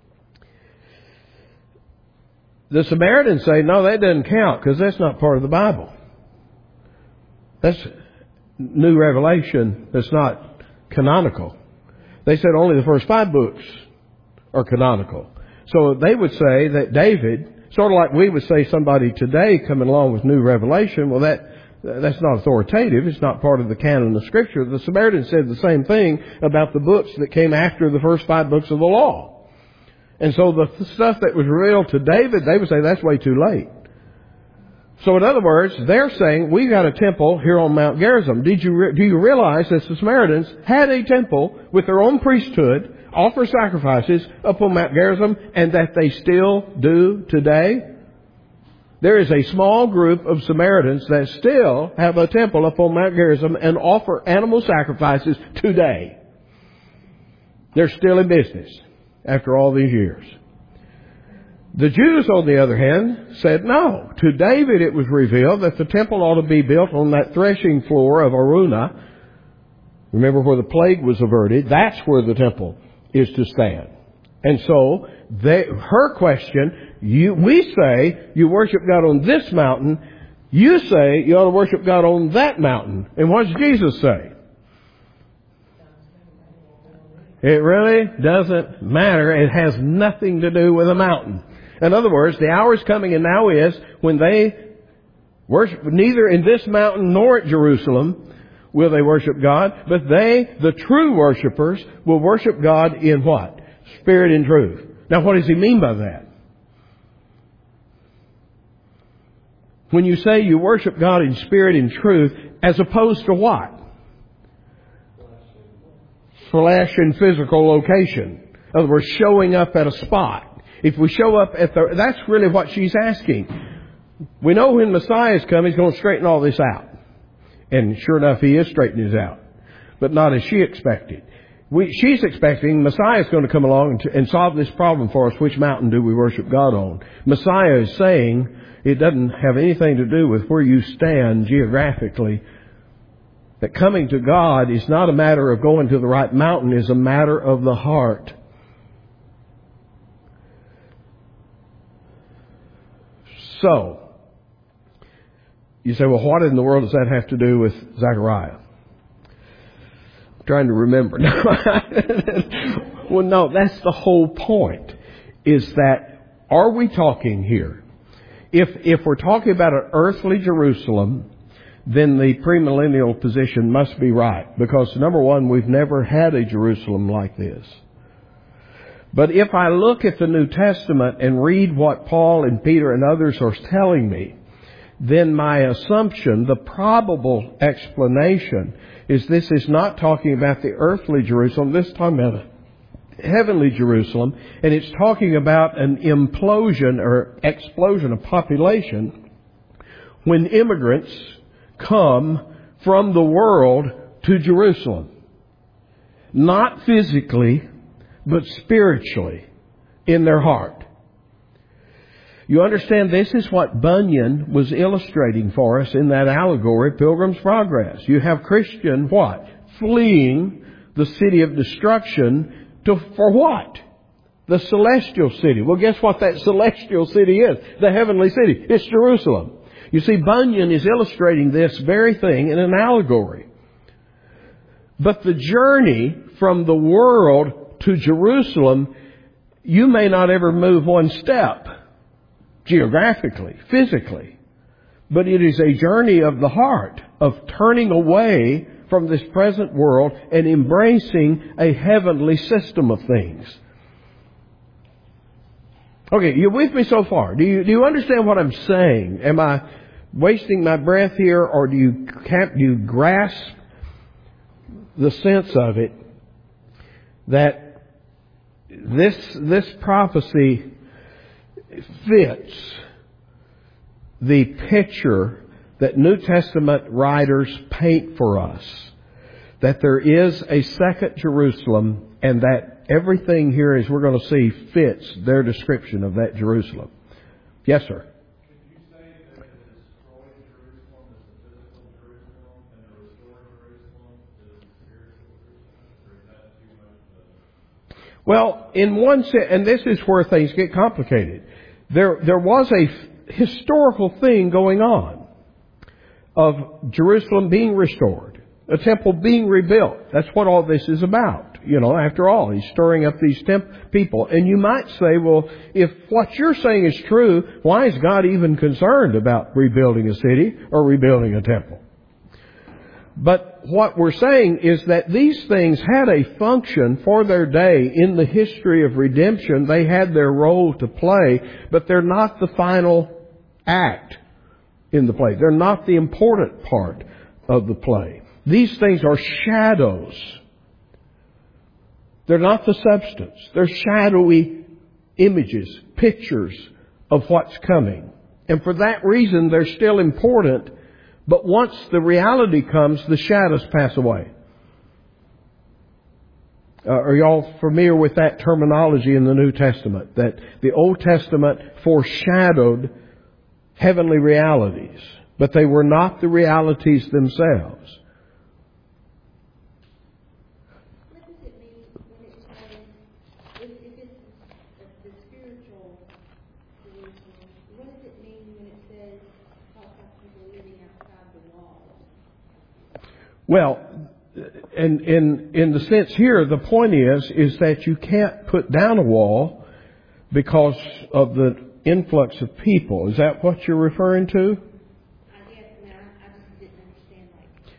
The Samaritans say, no, that doesn't count because that's not part of the Bible. That's new revelation that's not canonical. They said only the first 5 books are canonical. So they would say that David, sort of like we would say somebody today coming along with new revelation, well, that's not authoritative. It's not part of the canon of Scripture. The Samaritans said the same thing about the books that came after the first 5 books of the law. And so the stuff that was revealed to David, they would say that's way too late. So in other words, they're saying, we got a temple here on Mount Gerizim. Do you realize that the Samaritans had a temple with their own priesthood, offer sacrifices up on Mount Gerizim, and that they still do today? There is a small group of Samaritans that still have a temple up on Mount Gerizim and offer animal sacrifices today. They're still in business after all these years. The Jews, on the other hand, said no. To David it was revealed that the temple ought to be built on that threshing floor of Araunah. Remember where the plague was averted? That's where the temple is to stand. And so, her question, we say you worship God on this mountain. You say you ought to worship God on that mountain. And what does Jesus say? It really doesn't matter. It has nothing to do with a mountain. In other words, the hour is coming and now is when they worship neither in this mountain nor at Jerusalem will they worship God, but they, the true worshipers, will worship God in what? Spirit and truth. Now what does he mean by that? When you say you worship God in spirit and truth, as opposed to what? Flesh and physical location. In other words, showing up at a spot. If we show up that's really what she's asking. We know when Messiah is coming, He's going to straighten all this out. And sure enough, He is straightening it out. But not as she expected. She's expecting Messiah is going to come along and solve this problem for us. Which mountain do we worship God on? Messiah is saying it doesn't have anything to do with where you stand geographically. That coming to God is not a matter of going to the right mountain, it's a matter of the heart. So, you say, well, what in the world does that have to do with Zechariah? I'm trying to remember. Well, no, that's the whole point. Is that, are we talking here? If we're talking about an earthly Jerusalem, then the premillennial position must be right. Because, number one, we've never had a Jerusalem like this. But if I look at the New Testament and read what Paul and Peter and others are telling me, then my assumption, the probable explanation, is this is not talking about the earthly Jerusalem. This is talking about a heavenly Jerusalem. And it's talking about an implosion or explosion of population when immigrants come from the world to Jerusalem. Not physically, but spiritually in their heart. You understand, this is what Bunyan was illustrating for us in that allegory, Pilgrim's Progress. You have Christian, what? Fleeing the city of destruction for what? The celestial city. Well, guess what that celestial city is? The heavenly city. It's Jerusalem. You see, Bunyan is illustrating this very thing in an allegory. But the journey from the world to Jerusalem, you may not ever move one step geographically, physically. But it is a journey of the heart, of turning away from this present world and embracing a heavenly system of things. Okay, you with me so far? Do you understand what I'm saying? Am I wasting my breath here, or do you grasp the sense of it that this prophecy fits the picture that New Testament writers paint for us, that there is a second Jerusalem, and that everything here, as we're going to see, fits their description of that Jerusalem. Yes, sir. Could you say that the destroyed Jerusalem is the physical Jerusalem, and the restored Jerusalem is the spiritual Jerusalem? Or is that too much? Well, in one sense, and this is where things get complicated. There was a historical thing going on of Jerusalem being restored, a temple being rebuilt. That's what all this is about. You know, after all, He's stirring up these people. And you might say, well, if what you're saying is true, why is God even concerned about rebuilding a city or rebuilding a temple? But what we're saying is that these things had a function for their day in the history of redemption. They had their role to play, but they're not the final act in the play. They're not the important part of the play. These things are shadows. They're not the substance. They're shadowy images, pictures of what's coming. And for that reason, they're still important. But once the reality comes, the shadows pass away. Are y'all familiar with that terminology in the New Testament? That the Old Testament foreshadowed heavenly realities, but they were not the realities themselves. What does it mean when it says, if it's the spiritual Jerusalem, what does it mean when it says, talk about people living outside the walls? Well, and in the sense here, the point is that you can't put down a wall because of the influx of people. Is that what you're referring to? I guess, I just didn't understand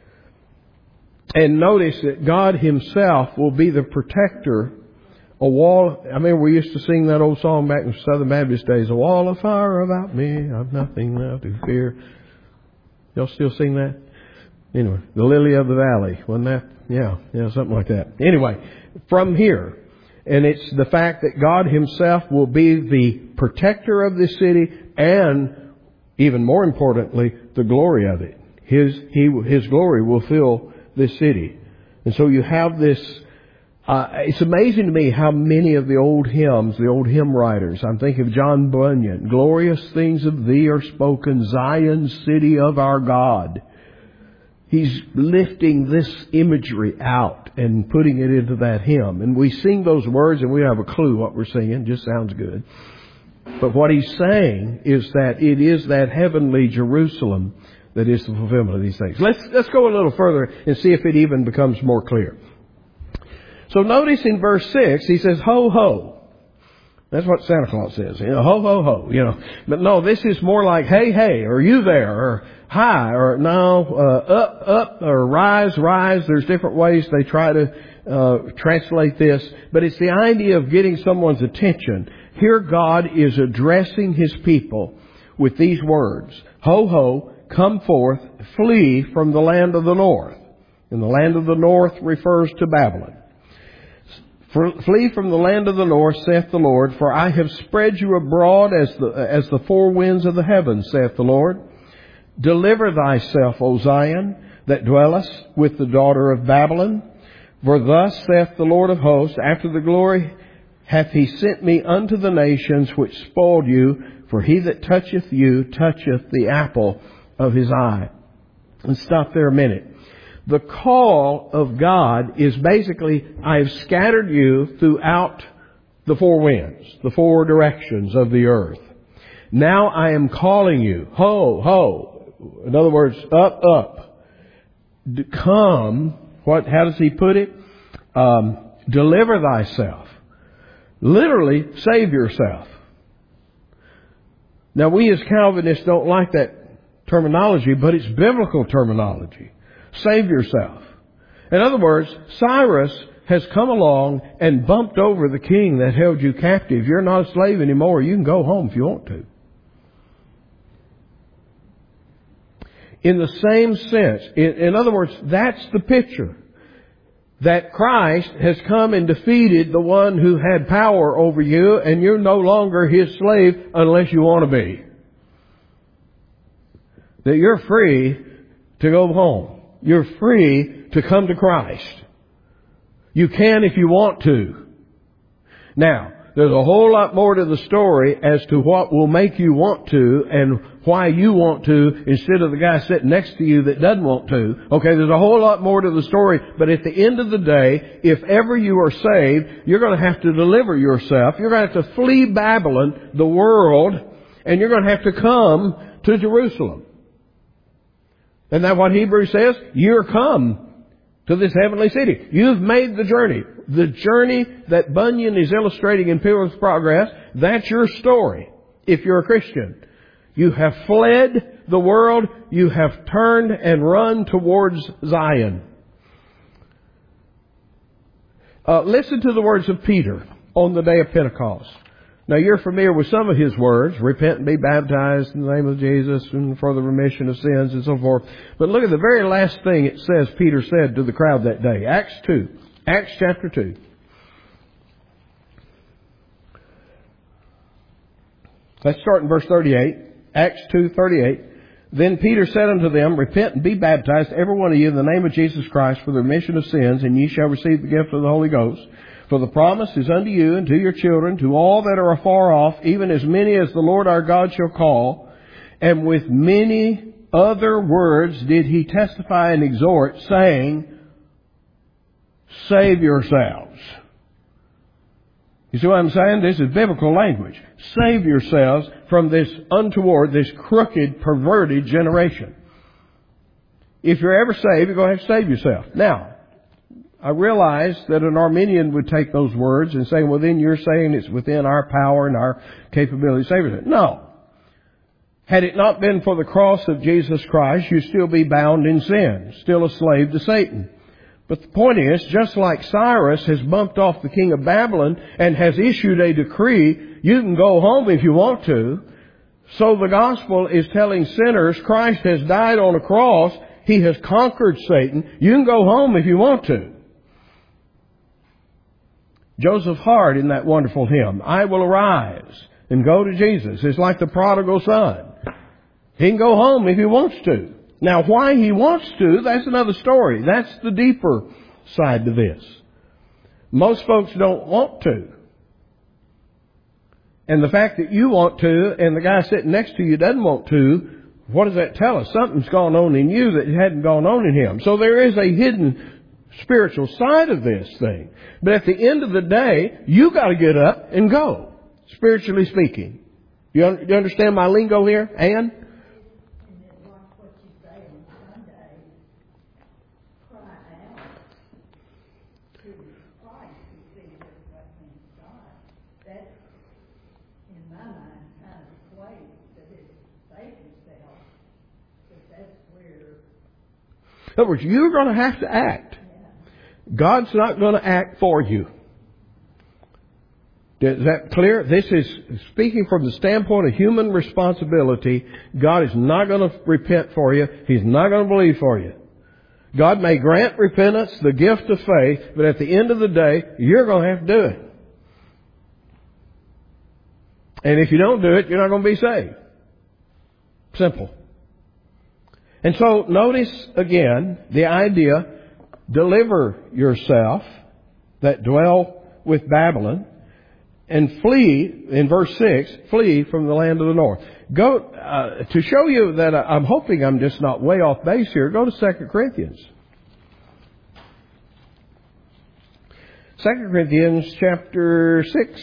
And notice that God Himself will be the protector. A wall, I mean, we used to sing that old song back in Southern Baptist days, a wall of fire about me, I've nothing left to fear. Y'all still sing that? Anyway, the lily of the valley, wasn't that? Yeah, something like that. Anyway, from here, and it's the fact that God Himself will be the protector of this city and, even more importantly, the glory of it. His glory will fill this city. And so you have this, it's amazing to me how many of the old hymns, the old hymn writers, I'm thinking of John Bunyan, glorious things of Thee are spoken, Zion, city of our God. He's lifting this imagery out and putting it into that hymn. And we sing those words and we have a clue what we're singing. It just sounds good. But what he's saying is that it is that heavenly Jerusalem that is the fulfillment of these things. Let's go a little further and see if it even becomes more clear. So notice in verse 6, he says, ho, ho. That's what Santa Claus says. Ho, ho, ho. But no, this is more like, hey, hey, or you there, or hi, or no, up, or rise. There's different ways they try to translate this. But it's the idea of getting someone's attention. Here God is addressing His people with these words. Ho, ho, come forth, flee from the land of the north. And the land of the north refers to Babylon. Flee from the land of the north, saith the Lord, for I have spread you abroad as the four winds of the heavens, saith the Lord. Deliver thyself, O Zion, that dwellest with the daughter of Babylon. For thus saith the Lord of hosts, after the glory hath He sent me unto the nations which spoiled you, for he that toucheth you toucheth the apple of His eye. Let's stop there a minute. The call of God is basically, I have scattered you throughout the four winds, the four directions of the earth. Now I am calling you, ho, ho. In other words, up, up. Come, how does He put it? Deliver thyself. Literally, save yourself. Now we as Calvinists don't like that terminology, but it's biblical terminology. Save yourself. In other words, Cyrus has come along and bumped over the king that held you captive. You're not a slave anymore. You can go home if you want to. In the same sense, in other words, that's the picture. That Christ has come and defeated the one who had power over you, and you're no longer His slave unless you want to be. That you're free to go home. You're free to come to Christ. You can if you want to. Now, there's a whole lot more to the story as to what will make you want to and why you want to instead of the guy sitting next to you that doesn't want to. Okay, there's a whole lot more to the story. But at the end of the day, if ever you are saved, you're going to have to deliver yourself. You're going to have to flee Babylon, the world, and you're going to have to come to Jerusalem. Isn't that what Hebrews says? You're come to this heavenly city. You've made the journey. The journey that Bunyan is illustrating in Pilgrim's Progress, that's your story. If you're a Christian, you have fled the world. You have turned and run towards Zion. Listen to the words of Peter on the day of Pentecost. Now you're familiar with some of His words. Repent and be baptized in the name of Jesus and for the remission of sins and so forth. But look at the very last thing it says Peter said to the crowd that day. Acts 2. Acts chapter 2. Let's start in verse 38. Acts 2:38. Then Peter said unto them, Repent and be baptized, every one of you, in the name of Jesus Christ, for the remission of sins, and ye shall receive the gift of the Holy Ghost. For the promise is unto you and to your children, to all that are afar off, even as many as the Lord our God shall call. And with many other words did he testify and exhort, saying, Save yourselves. You see what I'm saying? This is biblical language. Save yourselves from this untoward, this crooked, perverted generation. If you're ever saved, you're going to have to save yourself. Now, I realize that an Arminian would take those words and say, well, then you're saying it's within our power and our capability to save yourself. No. Had it not been for the cross of Jesus Christ, you'd still be bound in sin, still a slave to Satan. But the point is, just like Cyrus has bumped off the king of Babylon and has issued a decree, you can go home if you want to. So the gospel is telling sinners, Christ has died on a cross. He has conquered Satan. You can go home if you want to. Joseph Hart in that wonderful hymn, I will arise and go to Jesus. It's like the prodigal son. He can go home if he wants to. Now, why he wants to, that's another story. That's the deeper side to this. Most folks don't want to. And the fact that you want to and the guy sitting next to you doesn't want to, what does that tell us? Something's gone on in you that hadn't gone on in him. So there is a hidden spiritual side of this thing. But at the end of the day, you got to get up and go, spiritually speaking. You understand my lingo here, Ann? In other words, you're going to have to act. God's not going to act for you. Is that clear? This is speaking from the standpoint of human responsibility. God is not going to repent for you. He's not going to believe for you. God may grant repentance, the gift of faith, but at the end of the day, you're going to have to do it. And if you don't do it, you're not going to be saved. Simple. And so notice again the idea, deliver yourself that dwell with Babylon and flee, in verse 6, flee from the land of the north. Go, to show you that I'm hoping I'm just not way off base here, go to 2 Corinthians. 2 Corinthians chapter 6.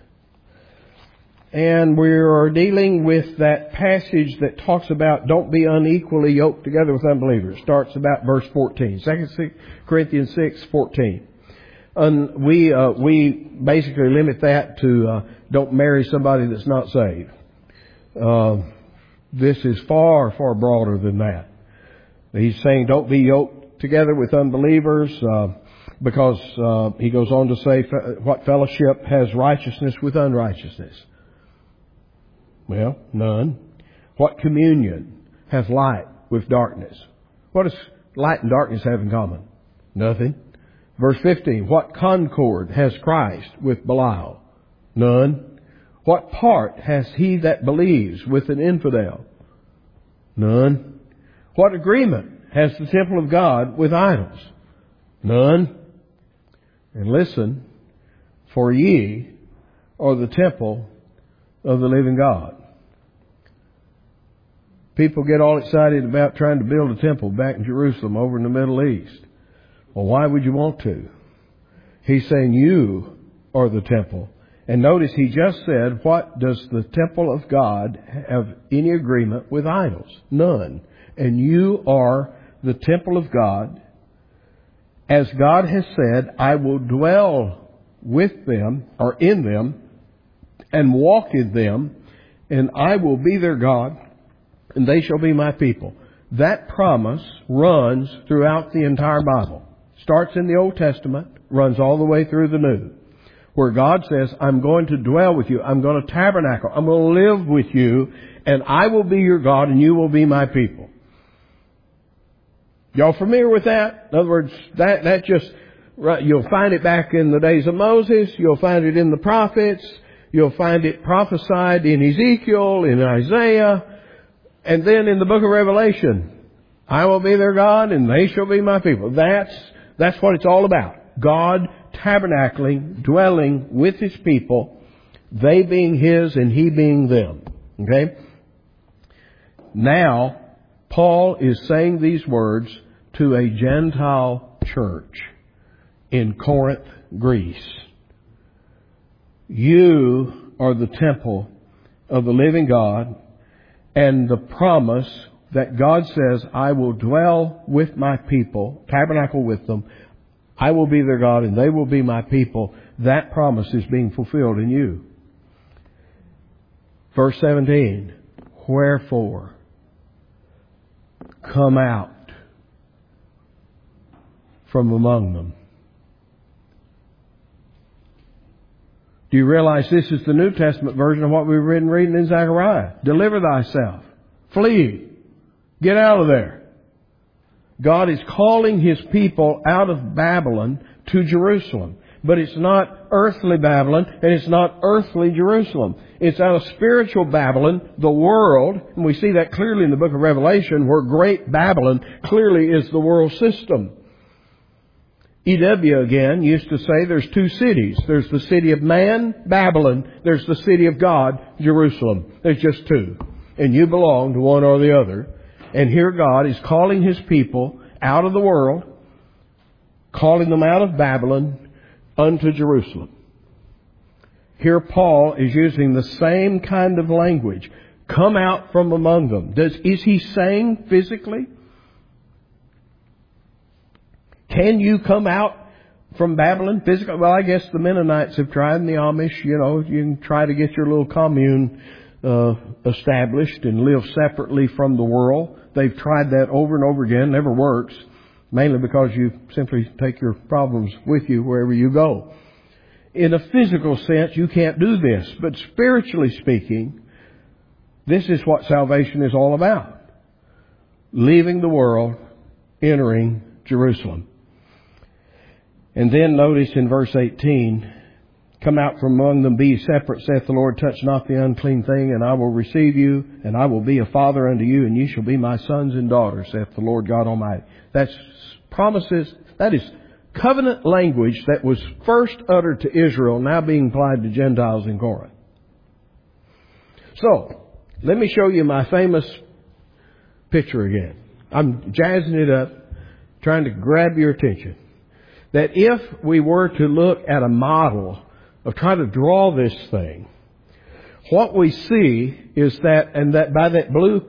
And we are dealing with that passage that talks about don't be unequally yoked together with unbelievers. Starts about verse 14. 2 Corinthians 6:14. And we basically limit that to don't marry somebody that's not saved. This is far, far broader than that. He's saying don't be yoked together with unbelievers because he goes on to say what fellowship has righteousness with unrighteousness? Well, none. What communion has light with darkness? What does light and darkness have in common? Nothing. Verse 15. What concord has Christ with Belial? None. What part has he that believes with an infidel? None. What agreement has the temple of God with idols? None. And listen, for ye are the temple of the living God. People get all excited about trying to build a temple back in Jerusalem over in the Middle East. Well, why would you want to? He's saying you are the temple. And notice he just said, what does the temple of God have any agreement with idols? None. And you are the temple of God. As God has said, I will dwell with them or in them and walk in them, and I will be their God, and they shall be my people. That promise runs throughout the entire Bible. Starts in the Old Testament, runs all the way through the New. where God says, I'm going to dwell with you. I'm going to tabernacle. I'm going to live with you, and I will be your God, and you will be my people. Y'all familiar with that? In other words, that just, right, you'll find it back in the days of Moses. You'll find it in the prophets. You'll find it prophesied in Ezekiel, in Isaiah, and then in the book of Revelation. I will be their God, and they shall be my people. That's what it's all about. God tabernacling, dwelling with His people, they being His and He being them. Okay? Now, Paul is saying these words to a Gentile church in Corinth, Greece. You are the temple of the living God, and the promise that God says, I will dwell with my people, tabernacle with them, I will be their God and they will be my people. That promise is being fulfilled in you. Verse 17, wherefore, come out from among them. Do you realize this is the New Testament version of what we've been reading in Zechariah? Deliver thyself. Flee. Get out of there. God is calling His people out of Babylon to Jerusalem. But it's not earthly Babylon, and it's not earthly Jerusalem. It's out of spiritual Babylon, the world, and we see that clearly in the book of Revelation, where great Babylon clearly is the world system. E.W. again used to say there's two cities. There's the city of man, Babylon. There's the city of God, Jerusalem. There's just two. And you belong to one or the other. And here God is calling His people out of the world, calling them out of Babylon unto Jerusalem. Here Paul is using the same kind of language. Come out from among them. Is he saying physically? Can you come out from Babylon physically? Well, I guess the Mennonites have tried, and the Amish, you can try to get your little commune established and live separately from the world. They've tried that over and over again. Never works. Mainly because you simply take your problems with you wherever you go. In a physical sense, you can't do this. But spiritually speaking, this is what salvation is all about. Leaving the world, entering Jerusalem. And then notice in verse 18, come out from among them, be ye separate, saith the Lord, touch not the unclean thing, and I will receive you, and I will be a father unto you, and ye shall be my sons and daughters, saith the Lord God Almighty. That's promises, that is covenant language that was first uttered to Israel, now being applied to Gentiles in Corinth. So, let me show you my famous picture again. I'm jazzing it up, trying to grab your attention. That if we were to look at a model of trying to draw this thing, what we see is that, and that by that blue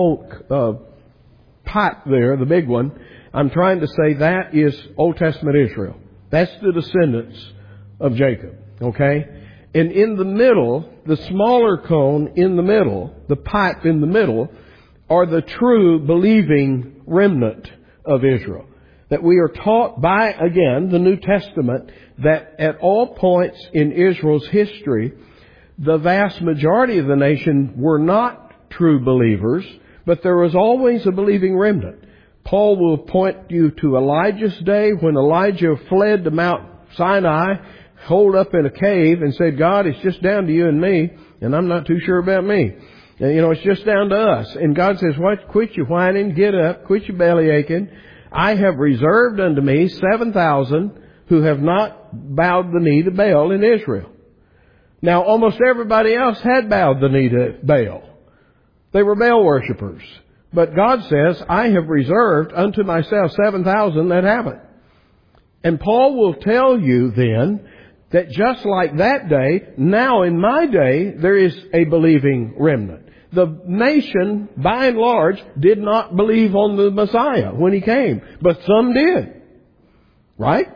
pipe there, the big one, I'm trying to say that is Old Testament Israel. That's the descendants of Jacob. Okay? And in the middle, the smaller cone in the middle, the pipe in the middle, are the true believing remnant of Israel. That we are taught by, again, the New Testament, that at all points in Israel's history, the vast majority of the nation were not true believers, but there was always a believing remnant. Paul will point you to Elijah's day when Elijah fled to Mount Sinai, holed up in a cave and said, God, it's just down to you and me, and I'm not too sure about me. It's just down to us. And God says, what? Quit your whining, get up, quit your belly aching. I have reserved unto me 7,000 who have not bowed the knee to Baal in Israel. Now, almost everybody else had bowed the knee to Baal. They were Baal worshippers. But God says, I have reserved unto myself 7,000 that haven't. And Paul will tell you then that just like that day, now in my day, there is a believing remnant. The nation, by and large, did not believe on the Messiah when He came. But some did. Right?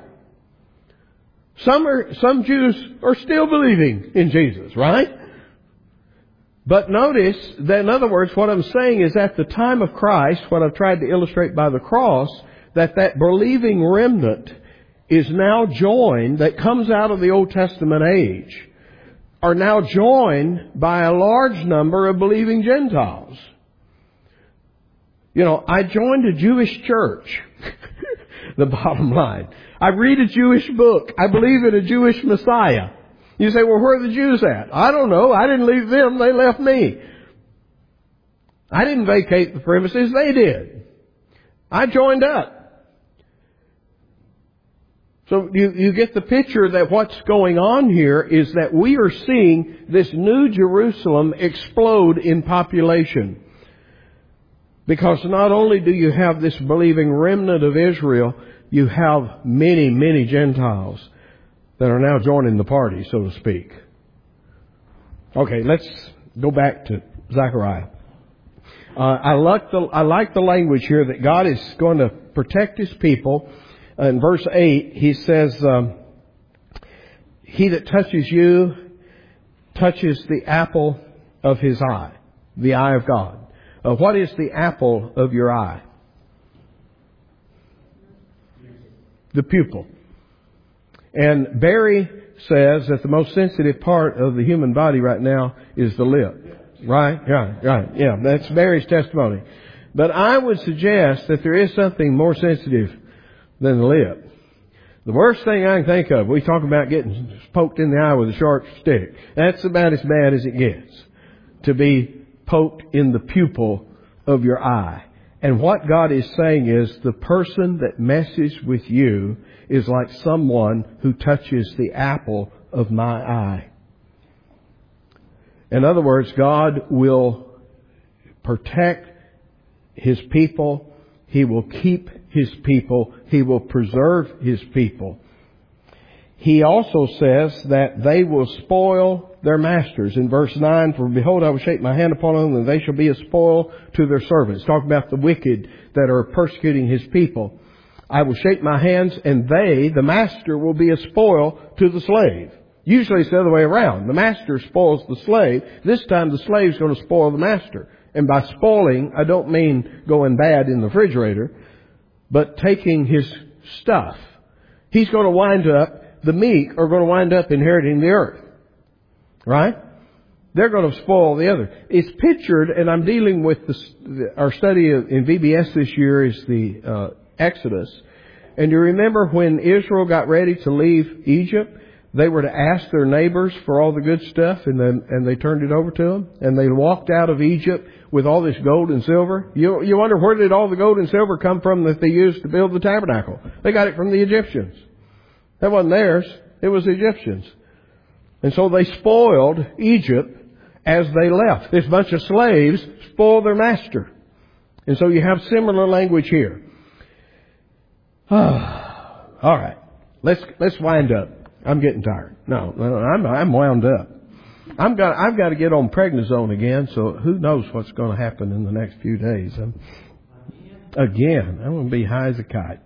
Some Jews are still believing in Jesus, right? But notice that, in other words, what I'm saying is at the time of Christ, what I've tried to illustrate by the cross, that believing remnant is now joined, that comes out of the Old Testament age, are now joined by a large number of believing Gentiles. You know, I joined a Jewish church. The bottom line. I read a Jewish book. I believe in a Jewish Messiah. You say, well, where are the Jews at? I don't know. I didn't leave them. They left me. I didn't vacate the premises. They did. I joined up. So you get the picture that what's going on here is that we are seeing this new Jerusalem explode in population. Because not only do you have this believing remnant of Israel, you have many, many Gentiles that are now joining the party, so to speak. Okay, let's go back to Zechariah. I like the language here that God is going to protect His people. In verse 8, He says, He that touches you touches the apple of His eye, the eye of God. What is the apple of your eye? The pupil. And Barry says that the most sensitive part of the human body right now is the lip. Right? Yeah, that's Barry's testimony. But I would suggest that there is something more sensitive than the lip. The worst thing I can think of, we talk about getting poked in the eye with a sharp stick. That's about as bad as it gets. To be poked in the pupil of your eye. And what God is saying is the person that messes with you is like someone who touches the apple of my eye. In other words, God will protect His people. He will keep His people. He will preserve His people. He also says that they will spoil their masters. In verse 9, for behold, I will shake my hand upon them, and they shall be a spoil to their servants. Talk about the wicked that are persecuting His people. I will shake my hands, and they, the master, will be a spoil to the slave. Usually it's the other way around. The master spoils the slave. This time the slave's going to spoil the master. And by spoiling, I don't mean going bad in the refrigerator, but taking his stuff. He's going to wind up, the meek are going to wind up inheriting the earth. Right? They're going to spoil the other. It's pictured, and I'm dealing with our study in VBS this year is the Exodus. And you remember when Israel got ready to leave Egypt, they were to ask their neighbors for all the good stuff, and they turned it over to them. And they walked out of Egypt with all this gold and silver. You wonder, where did all the gold and silver come from that they used to build the tabernacle? They got it from the Egyptians. That wasn't theirs. It was the Egyptians. And so they spoiled Egypt as they left. This bunch of slaves spoiled their master. And so you have similar language here. All right. Let's wind up. I'm getting tired. No, I'm wound up. I've got to get on prednisone again, so who knows what's going to happen in the next few days. Again, I'm going to be high as a kite.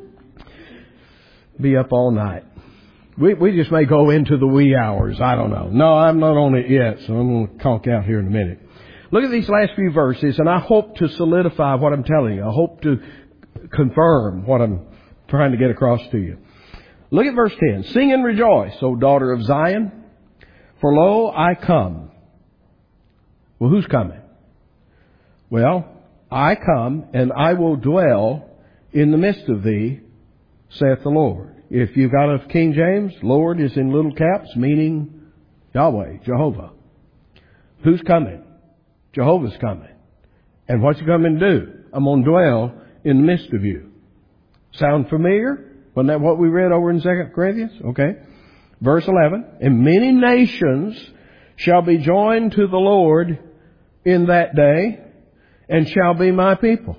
Be up all night. We just may go into the wee hours. I don't know. No, I'm not on it yet, so I'm going to conk out here in a minute. Look at these last few verses, and I hope to solidify what I'm telling you. I hope to confirm what I'm trying to get across to you. Look at verse 10. Sing and rejoice, O daughter of Zion, for lo, I come. Well, who's coming? Well, I come, and I will dwell in the midst of thee, saith the Lord. If you've got a King James, Lord is in little caps, meaning Yahweh, Jehovah. Who's coming? Jehovah's coming. And what's He coming to do? I'm going to dwell in the midst of you. Sound familiar? Wasn't that what we read over in 2 Corinthians? Okay. Verse 11. And many nations shall be joined to the Lord in that day, and shall be my people.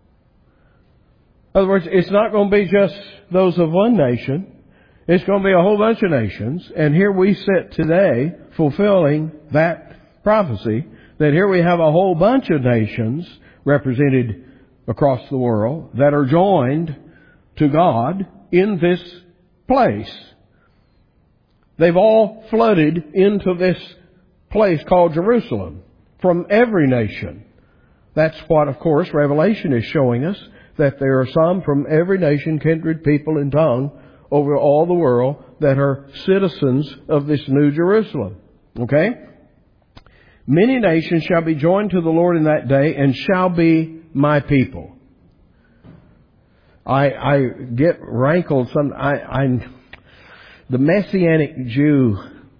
In other words, it's not going to be just those of one nation. It's going to be a whole bunch of nations. And here we sit today fulfilling that prophecy, that here we have a whole bunch of nations represented across the world that are joined to God in this place. They've all flooded into this place called Jerusalem from every nation. That's what, of course, Revelation is showing us, that there are some from every nation, kindred, people, and tongue over all the world that are citizens of this New Jerusalem. Okay? Many nations shall be joined to the Lord in that day and shall be my people. I get rankled the Messianic Jew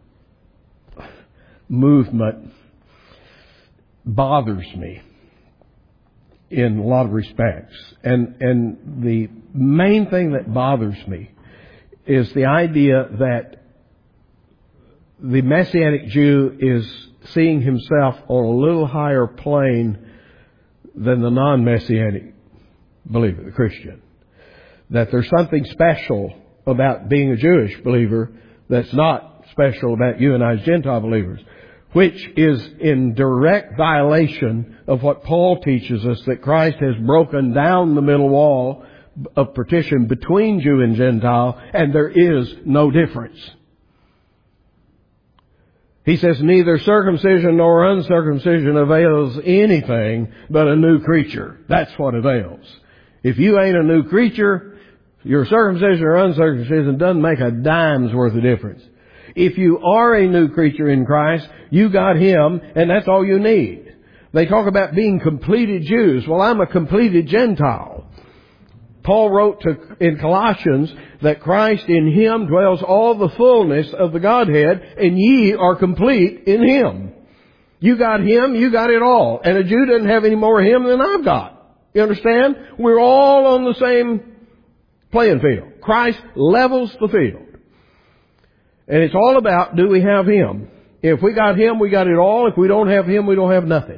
movement bothers me in a lot of respects. And the main thing that bothers me is the idea that the Messianic Jew is seeing himself on a little higher plane than the non-Messianic believer, the Christian. That there's something special about being a Jewish believer that's not special about you and I as Gentile believers, which is in direct violation of what Paul teaches us, that Christ has broken down the middle wall of partition between Jew and Gentile, and there is no difference. He says, neither circumcision nor uncircumcision avails anything but a new creature. That's what avails. If you ain't a new creature, your circumcision or uncircumcision doesn't make a dime's worth of difference. If you are a new creature in Christ, you got Him, and that's all you need. They talk about being completed Jews. Well, I'm a completed Gentile. Paul wrote in Colossians that Christ in Him dwells all the fullness of the Godhead, and ye are complete in Him. You got Him, you got it all. And a Jew doesn't have any more of Him than I've got. You understand? We're all on the same playing field. Christ levels the field. And it's all about, do we have Him? If we got Him, we got it all. If we don't have Him, we don't have nothing.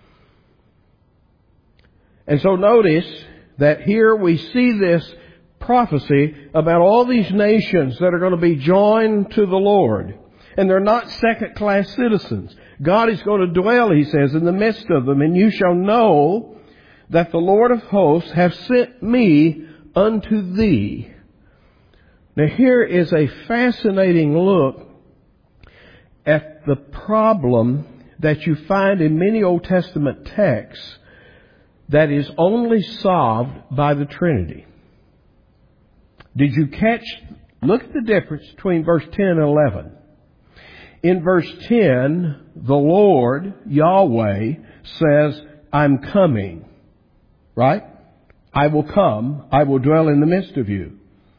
And so notice that here we see this prophecy about all these nations that are going to be joined to the Lord. And they're not second-class citizens. God is going to dwell, He says, in the midst of them. And you shall know that the Lord of hosts hath sent me unto thee. Now here is a fascinating look at the problem that you find in many Old Testament texts that is only solved by the Trinity. Did you look at the difference between verse 10 and 11. In verse 10, the Lord, Yahweh, says, I'm coming. Right? I will come. I will dwell in the midst of you.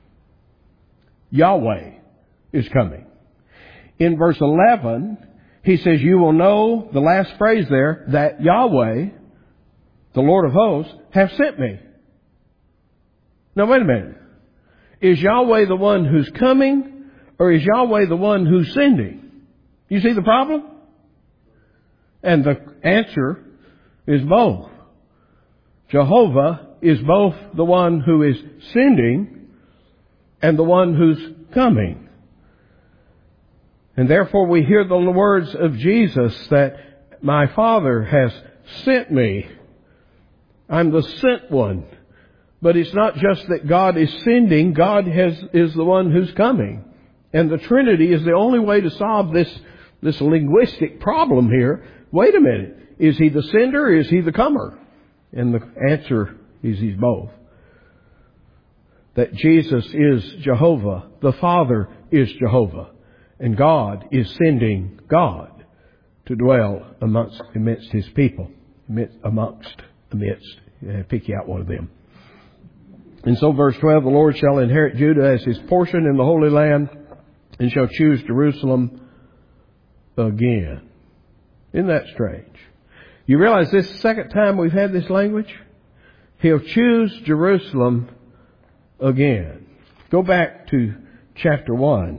Yahweh is coming. In verse 11, He says, you will know, the last phrase there, that Yahweh, the Lord of hosts, have sent me. Now wait a minute. Is Yahweh the one who's coming, or is Yahweh the one who's sending? You see the problem? And the answer is both. Jehovah is both the one who is sending and the one who's coming. And therefore we hear the words of Jesus that my Father has sent me. I'm the sent one. But it's not just that God is sending, God is the one who's coming. And the Trinity is the only way to solve this linguistic problem here. Wait a minute. Is He the sender or is He the comer? And the answer is He's both. That Jesus is Jehovah. The Father is Jehovah. And God is sending God to dwell amidst His people. Amidst. Pick you out one of them. And so verse 12, the Lord shall inherit Judah as His portion in the Holy Land and shall choose Jerusalem again. Isn't that strange? You realize this is the second time we've had this language? He'll choose Jerusalem again. Go back to chapter 1.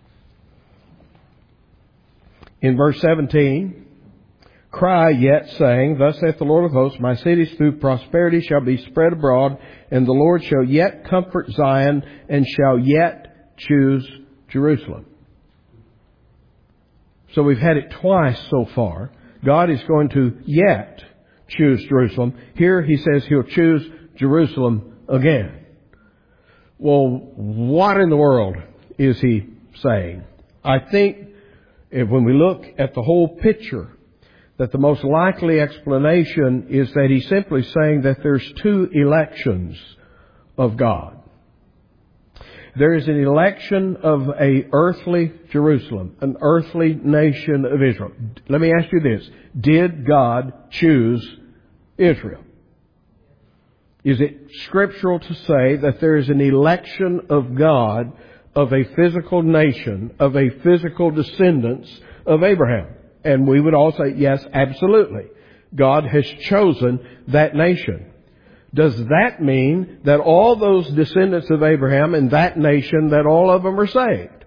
In verse 17, cry yet, saying, thus saith the Lord of hosts, my cities through prosperity shall be spread abroad, and the Lord shall yet comfort Zion, and shall yet choose Jerusalem. So we've had it twice so far. God is going to yet choose Jerusalem. Here He says He'll choose Jerusalem again. Well, what in the world is He saying? I think when we look at the whole picture, that the most likely explanation is that He's simply saying that there's two elections of God. There is an election of a earthly Jerusalem, an earthly nation of Israel. Let me ask you this. Did God choose Israel? Is it scriptural to say that there is an election of God of a physical nation, of a physical descendants of Abraham? And we would all say, yes, absolutely. God has chosen that nation. Does that mean that all those descendants of Abraham in that nation, that all of them are saved?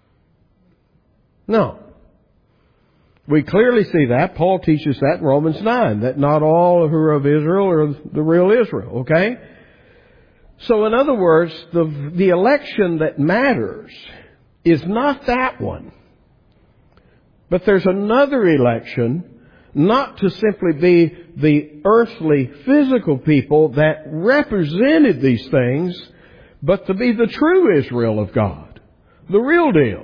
No. We clearly see that. Paul teaches that in Romans 9, that not all who are of Israel are the real Israel, okay? So in other words, the election that matters is not that one. But there's another election, not to simply be the earthly, physical people that represented these things, but to be the true Israel of God. The real deal.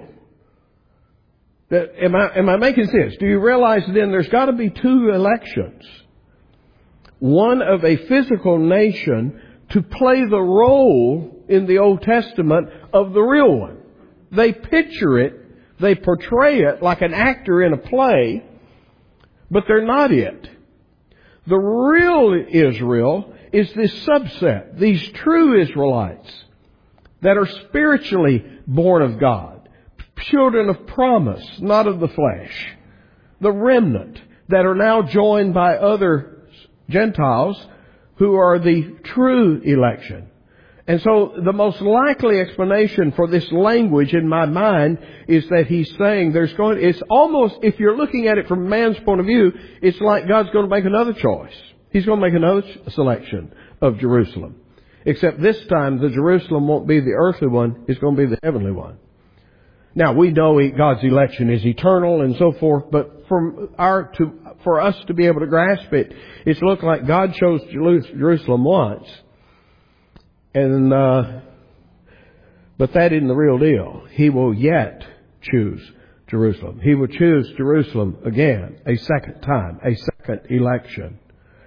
Am I making sense? Do you realize then there's got to be two elections? One of a physical nation to play the role in the Old Testament of the real one. They picture it, they portray it like an actor in a play, but they're not it. The real Israel is this subset, these true Israelites that are spiritually born of God. Children of promise, not of the flesh. The remnant that are now joined by other Gentiles who are the true election. And so the most likely explanation for this language in my mind is that he's saying it's almost, if you're looking at it from man's point of view, it's like God's going to make another choice. He's going to make another selection of Jerusalem. Except this time the Jerusalem won't be the earthly one, it's going to be the heavenly one. Now, we know God's election is eternal and so forth, but for us to be able to grasp it, it's looked like God chose Jerusalem once, and but that isn't the real deal. He will yet choose Jerusalem. He will choose Jerusalem again, a second time, a second election.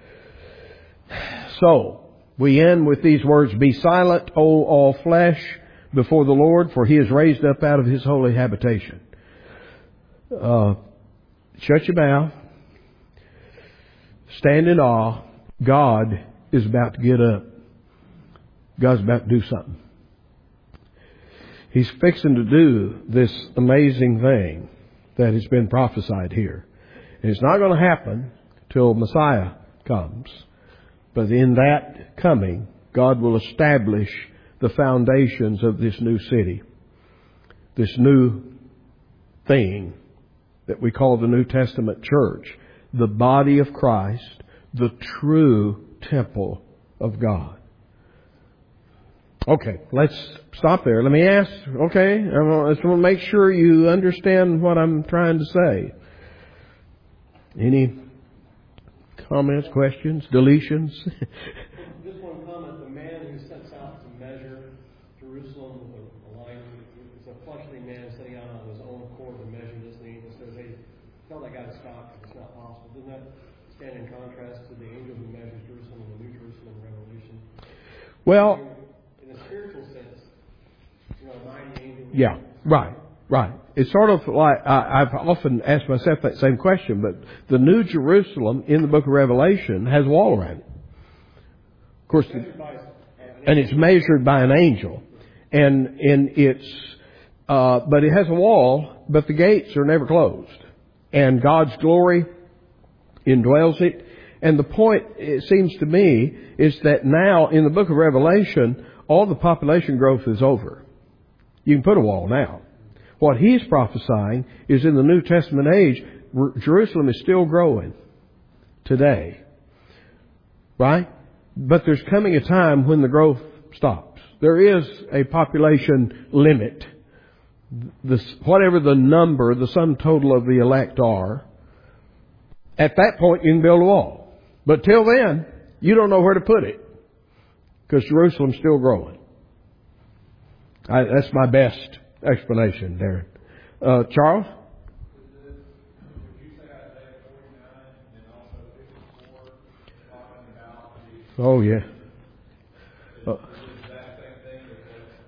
So, we end with these words, "Be silent, O all flesh, before the Lord, for He is raised up out of His holy habitation." Shut your mouth. Stand in awe. God is about to get up. God's about to do something. He's fixing to do this amazing thing that has been prophesied here. And it's not going to happen till Messiah comes. But in that coming, God will establish the foundations of this new city, this new thing that we call the New Testament church, the body of Christ, the true temple of God. Okay, let's stop there. Let me ask, okay, I just want to make sure you understand what I'm trying to say. Any comments, questions, deletions? Just one comment. The man who sets out to measure Jerusalem with a line, it's a fleshly man setting out on his own accord to measure this thing and says, hey, tell that guy to stop because it's not possible. Doesn't that stand in contrast to the angel who measures Jerusalem in the New Jerusalem Revelation? Well, in a spiritual sense, a mighty angel. Yeah, right. It's sort of like, I've often asked myself that same question, but the New Jerusalem in the book of Revelation has a wall around it. Of course, and it's measured by an angel. And it's, but it has a wall, but the gates are never closed. And God's glory indwells it. And the point, it seems to me, is that now in the book of Revelation, all the population growth is over. You can put a wall now. What he's prophesying is in the New Testament age, Jerusalem is still growing today. Right? But there's coming a time when the growth stops. There is a population limit. Whatever the number, the sum total of the elect are, at that point you can build a wall. But till then, you don't know where to put it. Because Jerusalem's still growing. That's my best explanation, Darren. Charles? Would you say Isaiah 49 and also 54 talking about the... Oh, yeah. Is that same thing?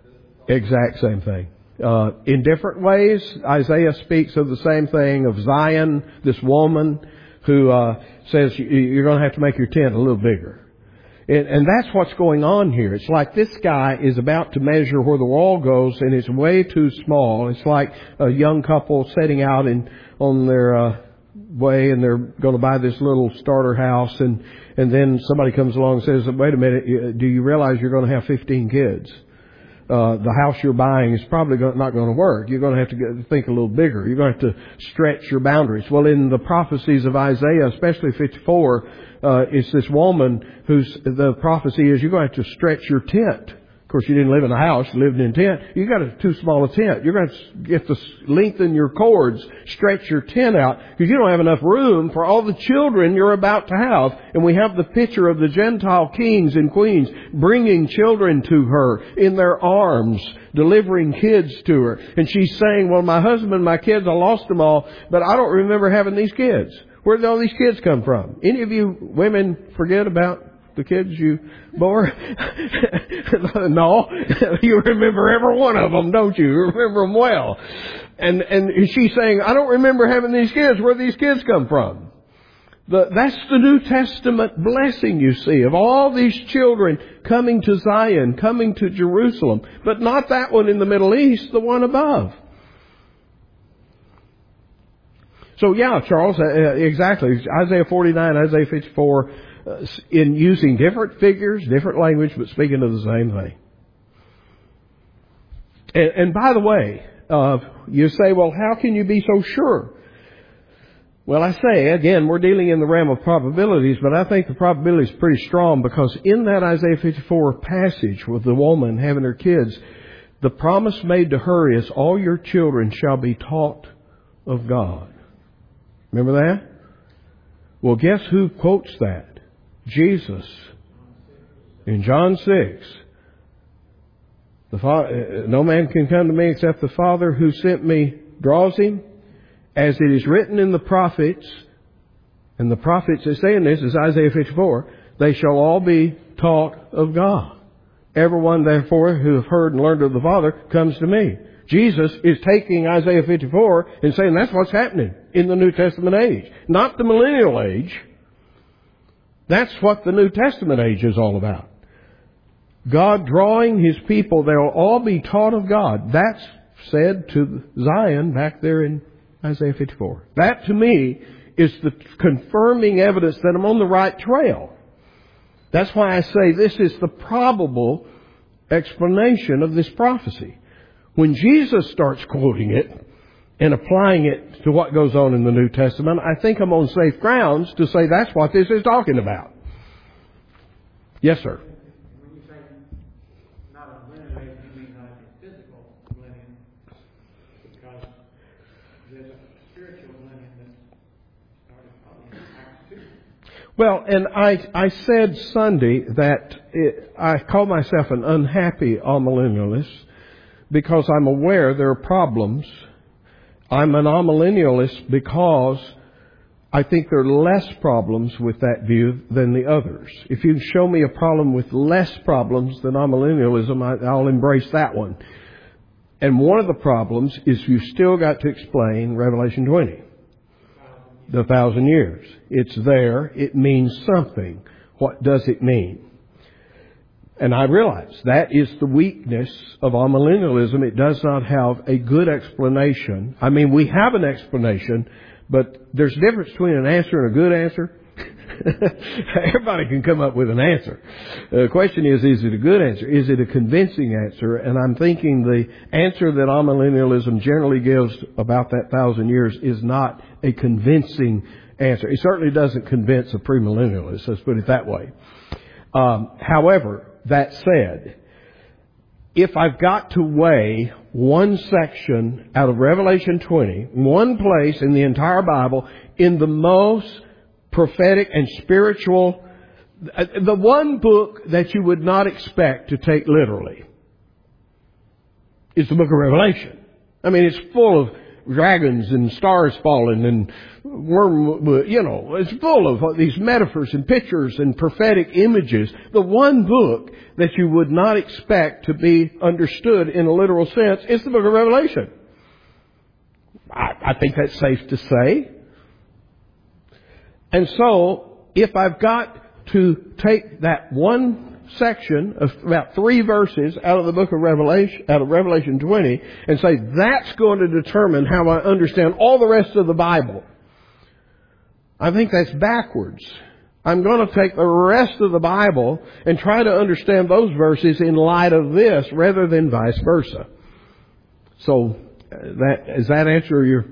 Exact same thing. In different ways, Isaiah speaks of the same thing of Zion, this woman who says you're going to have to make your tent a little bigger. And that's what's going on here. It's like this guy is about to measure where the wall goes, and it's way too small. It's like a young couple setting out on their way, and they're going to buy this little starter house, and then somebody comes along and says, wait a minute, do you realize you're going to have 15 kids? The house you're buying is probably not going to work. You're going to have to think a little bigger. You're going to have to stretch your boundaries. Well, in the prophecies of Isaiah, especially 54, it's this woman the prophecy is you're going to have to stretch your tent. Of course, you didn't live in a house, you lived in a tent. You got too small a tent. You're going to have to lengthen your cords, stretch your tent out, because you don't have enough room for all the children you're about to have. And we have the picture of the Gentile kings and queens bringing children to her in their arms, delivering kids to her. And she's saying, well, my husband, my kids, I lost them all, but I don't remember having these kids. Where did all these kids come from? Any of you women forget about the kids you bore? No. You remember every one of them, don't you? You remember them well. And she's saying, I don't remember having these kids. Where do these kids come from? That's the New Testament blessing, you see, of all these children coming to Zion, coming to Jerusalem. But not that one in the Middle East, the one above. So yeah, Charles, exactly. Isaiah 49, Isaiah 54, in using different figures, different language, but speaking of the same thing. And by the way, you say, well, how can you be so sure? Well, I say, again, we're dealing in the realm of probabilities, but I think the probability is pretty strong, because in that Isaiah 54 passage with the woman having her kids, the promise made to her is, all your children shall be taught of God. Remember that? Well, guess who quotes that? Jesus. In John 6. No man can come to me except the Father who sent me draws him. As it is written in the prophets, and the prophets are saying this is Isaiah 54, they shall all be taught of God. Everyone, therefore, who have heard and learned of the Father comes to me. Jesus is taking Isaiah 54 and saying that's what's happening in the New Testament age. Not the millennial age. That's what the New Testament age is all about. God drawing His people, they'll all be taught of God. That's said to Zion back there in Isaiah 54. That to me is the confirming evidence that I'm on the right trail. That's why I say this is the probable explanation of this prophecy. When Jesus starts quoting it and applying it to what goes on in the New Testament, I think I'm on safe grounds to say that's what this is talking about. Yes, sir. When you say not a millennial age, you mean not a physical millennium, because there's a spiritual millennium that started probably in Acts 2. Well, and I said Sunday that I call myself an unhappy amillennialist because I'm aware there are problems. I'm an amillennialist because I think there are less problems with that view than the others. If you show me a problem with less problems than amillennialism, I'll embrace that one. And one of the problems is you've still got to explain Revelation 20. The 1,000 years. It's there. It means something. What does it mean? And I realize that is the weakness of amillennialism. It does not have a good explanation. I mean, we have an explanation, but there's a difference between an answer and a good answer. Everybody can come up with an answer. The question is it a good answer? Is it a convincing answer? And I'm thinking the answer that amillennialism generally gives about that 1,000 years is not a convincing answer. It certainly doesn't convince a premillennialist. Let's put it that way. However, that said, if I've got to weigh one section out of Revelation 20, one place in the entire Bible, in the most prophetic and spiritual, the one book that you would not expect to take literally is the book of Revelation. I mean, it's full of dragons and stars falling and wormwood. It's full of these metaphors and pictures and prophetic images. The one book that you would not expect to be understood in a literal sense is the book of Revelation. I think that's safe to say. And so, if I've got to take that one section of about 3 verses out of the book of Revelation, out of Revelation 20, and say that's going to determine how I understand all the rest of the Bible, I think that's backwards. I'm going to take the rest of the Bible and try to understand those verses in light of this rather than vice versa. So, does that answer your...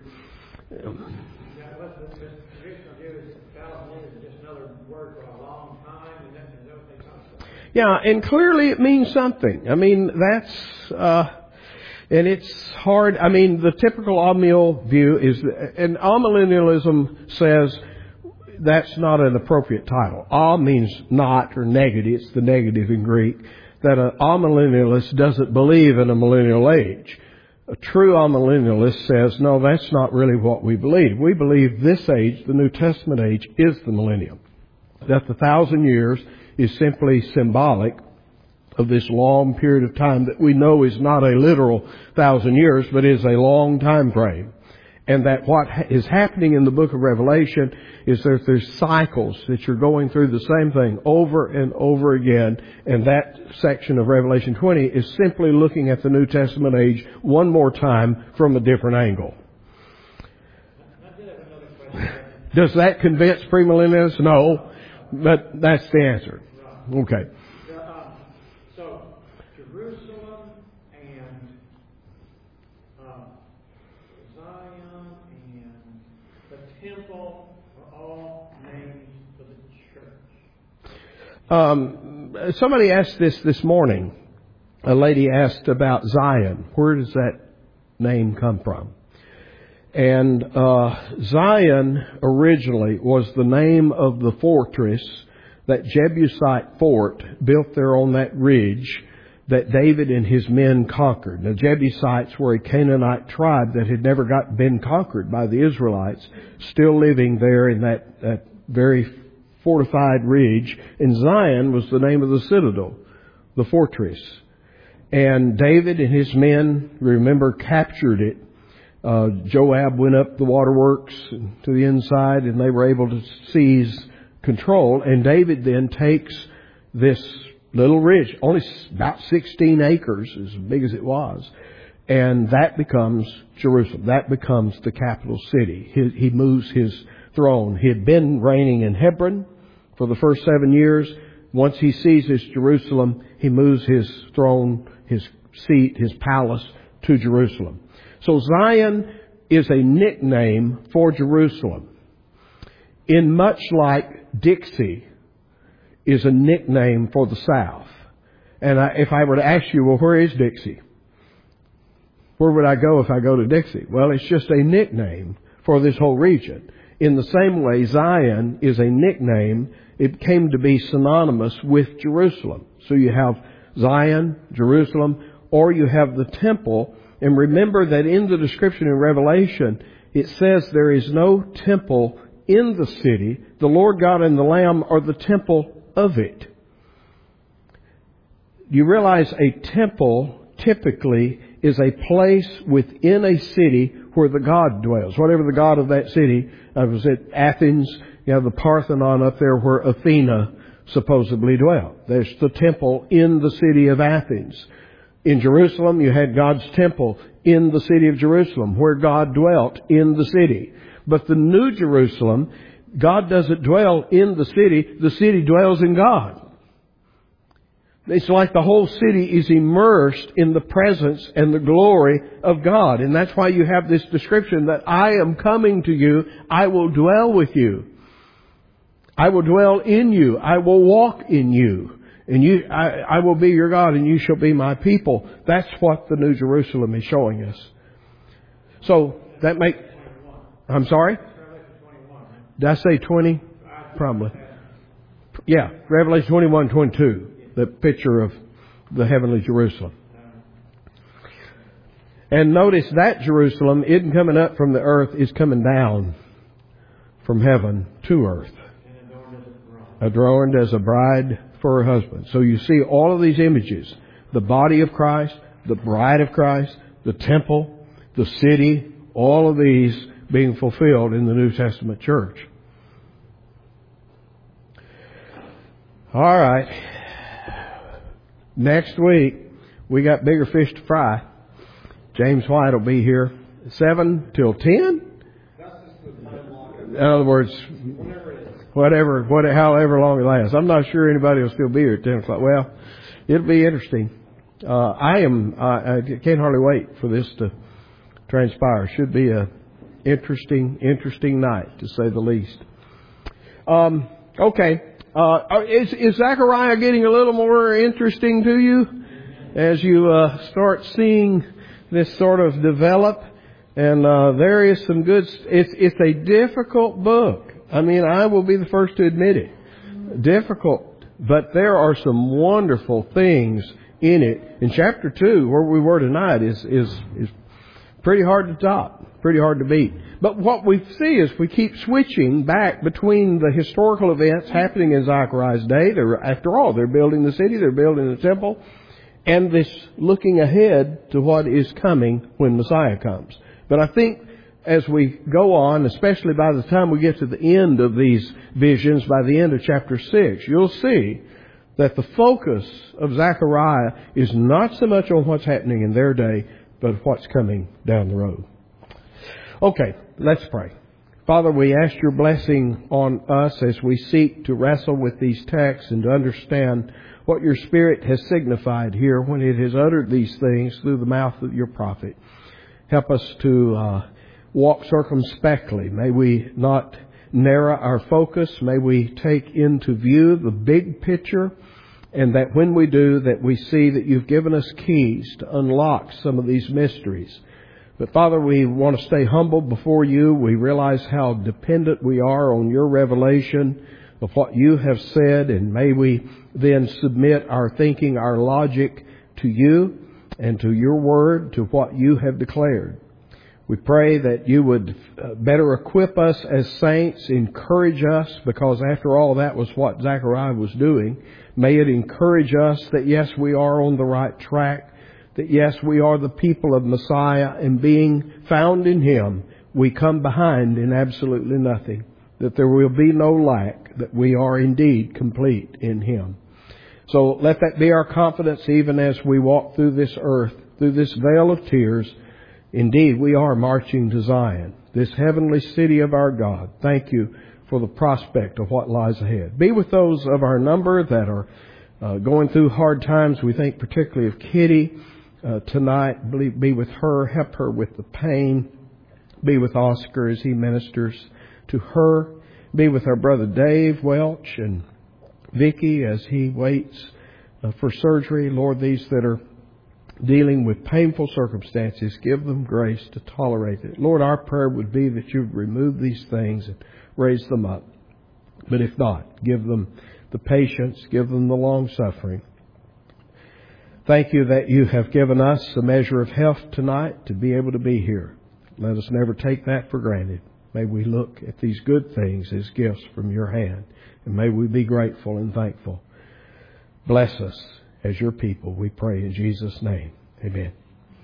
Yeah, and clearly it means something. I mean, that's, and it's hard. I mean, the typical ammill view is, and amillennialism says that's not an appropriate title. A means not or negative. It's the negative in Greek. That an amillennialist doesn't believe in a millennial age. A true amillennialist says, no, that's not really what we believe. We believe this age, the New Testament age, is the millennium. That the 1,000 years is simply symbolic of this long period of time that we know is not a literal 1,000 years, but is a long time frame. And that what is happening in the book of Revelation is that there's cycles that you're going through the same thing over and over again. And that section of Revelation 20 is simply looking at the New Testament age one more time from a different angle. Does that convince premillennialists? No. But that's the answer. Okay. So, Jerusalem and Zion and the temple are all names for the church. Somebody asked this morning. A lady asked about Zion. Where does that name come from? And Zion originally was the name of the fortress, that Jebusite fort built there on that ridge that David and his men conquered. The Jebusites were a Canaanite tribe that had never been conquered by the Israelites, still living there in that very fortified ridge. And Zion was the name of the citadel, the fortress. And David and his men, remember, captured it. Joab went up the waterworks to the inside, and they were able to seize control. And David then takes this little ridge, only about 16 acres, as big as it was, and that becomes Jerusalem. That becomes the capital city. He moves his throne. He had been reigning in Hebron for the first 7 years. Once he seizes Jerusalem, he moves his throne, his seat, his palace to Jerusalem. So Zion is a nickname for Jerusalem. In much like Dixie is a nickname for the South. And if I were to ask you, well, where is Dixie? Where would I go if I go to Dixie? Well, it's just a nickname for this whole region. In the same way, Zion is a nickname. It came to be synonymous with Jerusalem. So you have Zion, Jerusalem, or you have the temple. And remember that in the description in Revelation, it says there is no temple in the city. The Lord God and the Lamb are the temple of it. You realize a temple typically is a place within a city where the God dwells. Whatever the God of that city. I was at Athens. You have the Parthenon up there where Athena supposedly dwelt. There's the temple in the city of Athens. In Jerusalem, you had God's temple in the city of Jerusalem, where God dwelt in the city. But the New Jerusalem, God doesn't dwell in the city dwells in God. It's like the whole city is immersed in the presence and the glory of God. And that's why you have this description that I am coming to you, I will dwell with you. I will dwell in you, I will walk in you. And I will be your God and you shall be my people. That's what the New Jerusalem is showing us. So that I'm sorry? Did I say 20? Probably. Yeah, Revelation 21, 22. The picture of the heavenly Jerusalem. And notice that Jerusalem isn't coming up from the earth, it's coming down from heaven to earth. Adorned as a bride for her husband. So you see all of these images. The body of Christ, the bride of Christ, the temple, the city, all of these being fulfilled in the New Testament church. All right. Next week, we got bigger fish to fry. James White will be here 7 till 10. That's just the time lock. In other words, Whatever it is. however long it lasts. I'm not sure anybody will still be here at 10 o'clock. Well, it'll be interesting. I can't hardly wait for this to transpire. Should be a interesting night, to say the least. Okay. Is Zechariah getting a little more interesting to you as you start seeing this sort of develop? And there is some good. It's a difficult book. I mean, I will be the first to admit it. Difficult, but there are some wonderful things in it. In chapter 2, where we were tonight, is pretty hard to top, pretty hard to beat. But what we see is we keep switching back between the historical events happening in Zechariah's day. After all, they're building the city, they're building the temple, and this looking ahead to what is coming when Messiah comes. But I think as we go on, especially by the time we get to the end of these visions, by the end of chapter 6, you'll see that the focus of Zechariah is not so much on what's happening in their day, but what's coming down the road. Okay, let's pray. Father, we ask your blessing on us as we seek to wrestle with these texts and to understand what your Spirit has signified here when it has uttered these things through the mouth of your prophet. Help us to walk circumspectly. May we not narrow our focus. May we take into view the big picture, and that when we do, that we see that you've given us keys to unlock some of these mysteries. But Father, we want to stay humble before you. We realize how dependent we are on your revelation of what you have said, and may we then submit our thinking, our logic to you and to your word, to what you have declared. We pray that you would better equip us as saints, encourage us, because after all, that was what Zechariah was doing. May it encourage us that yes, we are on the right track, that yes, we are the people of Messiah, and being found in Him, we come behind in absolutely nothing, that there will be no lack, that we are indeed complete in Him. So let that be our confidence even as we walk through this earth, through this vale of tears. Indeed, we are marching to Zion, this heavenly city of our God. Thank you for the prospect of what lies ahead. Be with those of our number that are going through hard times. We think particularly of Kitty tonight. Be with her, help her with the pain. Be with Oscar as he ministers to her. Be with our brother Dave Welch and Vicky as he waits for surgery. Lord, these that are dealing with painful circumstances, give them grace to tolerate it. Lord, our prayer would be that you would remove these things and raise them up. But if not, give them the patience, give them the long suffering. Thank you that you have given us a measure of health tonight to be able to be here. Let us never take that for granted. May we look at these good things as gifts from your hand. And may we be grateful and thankful. Bless us as your people, we pray in Jesus' name. Amen.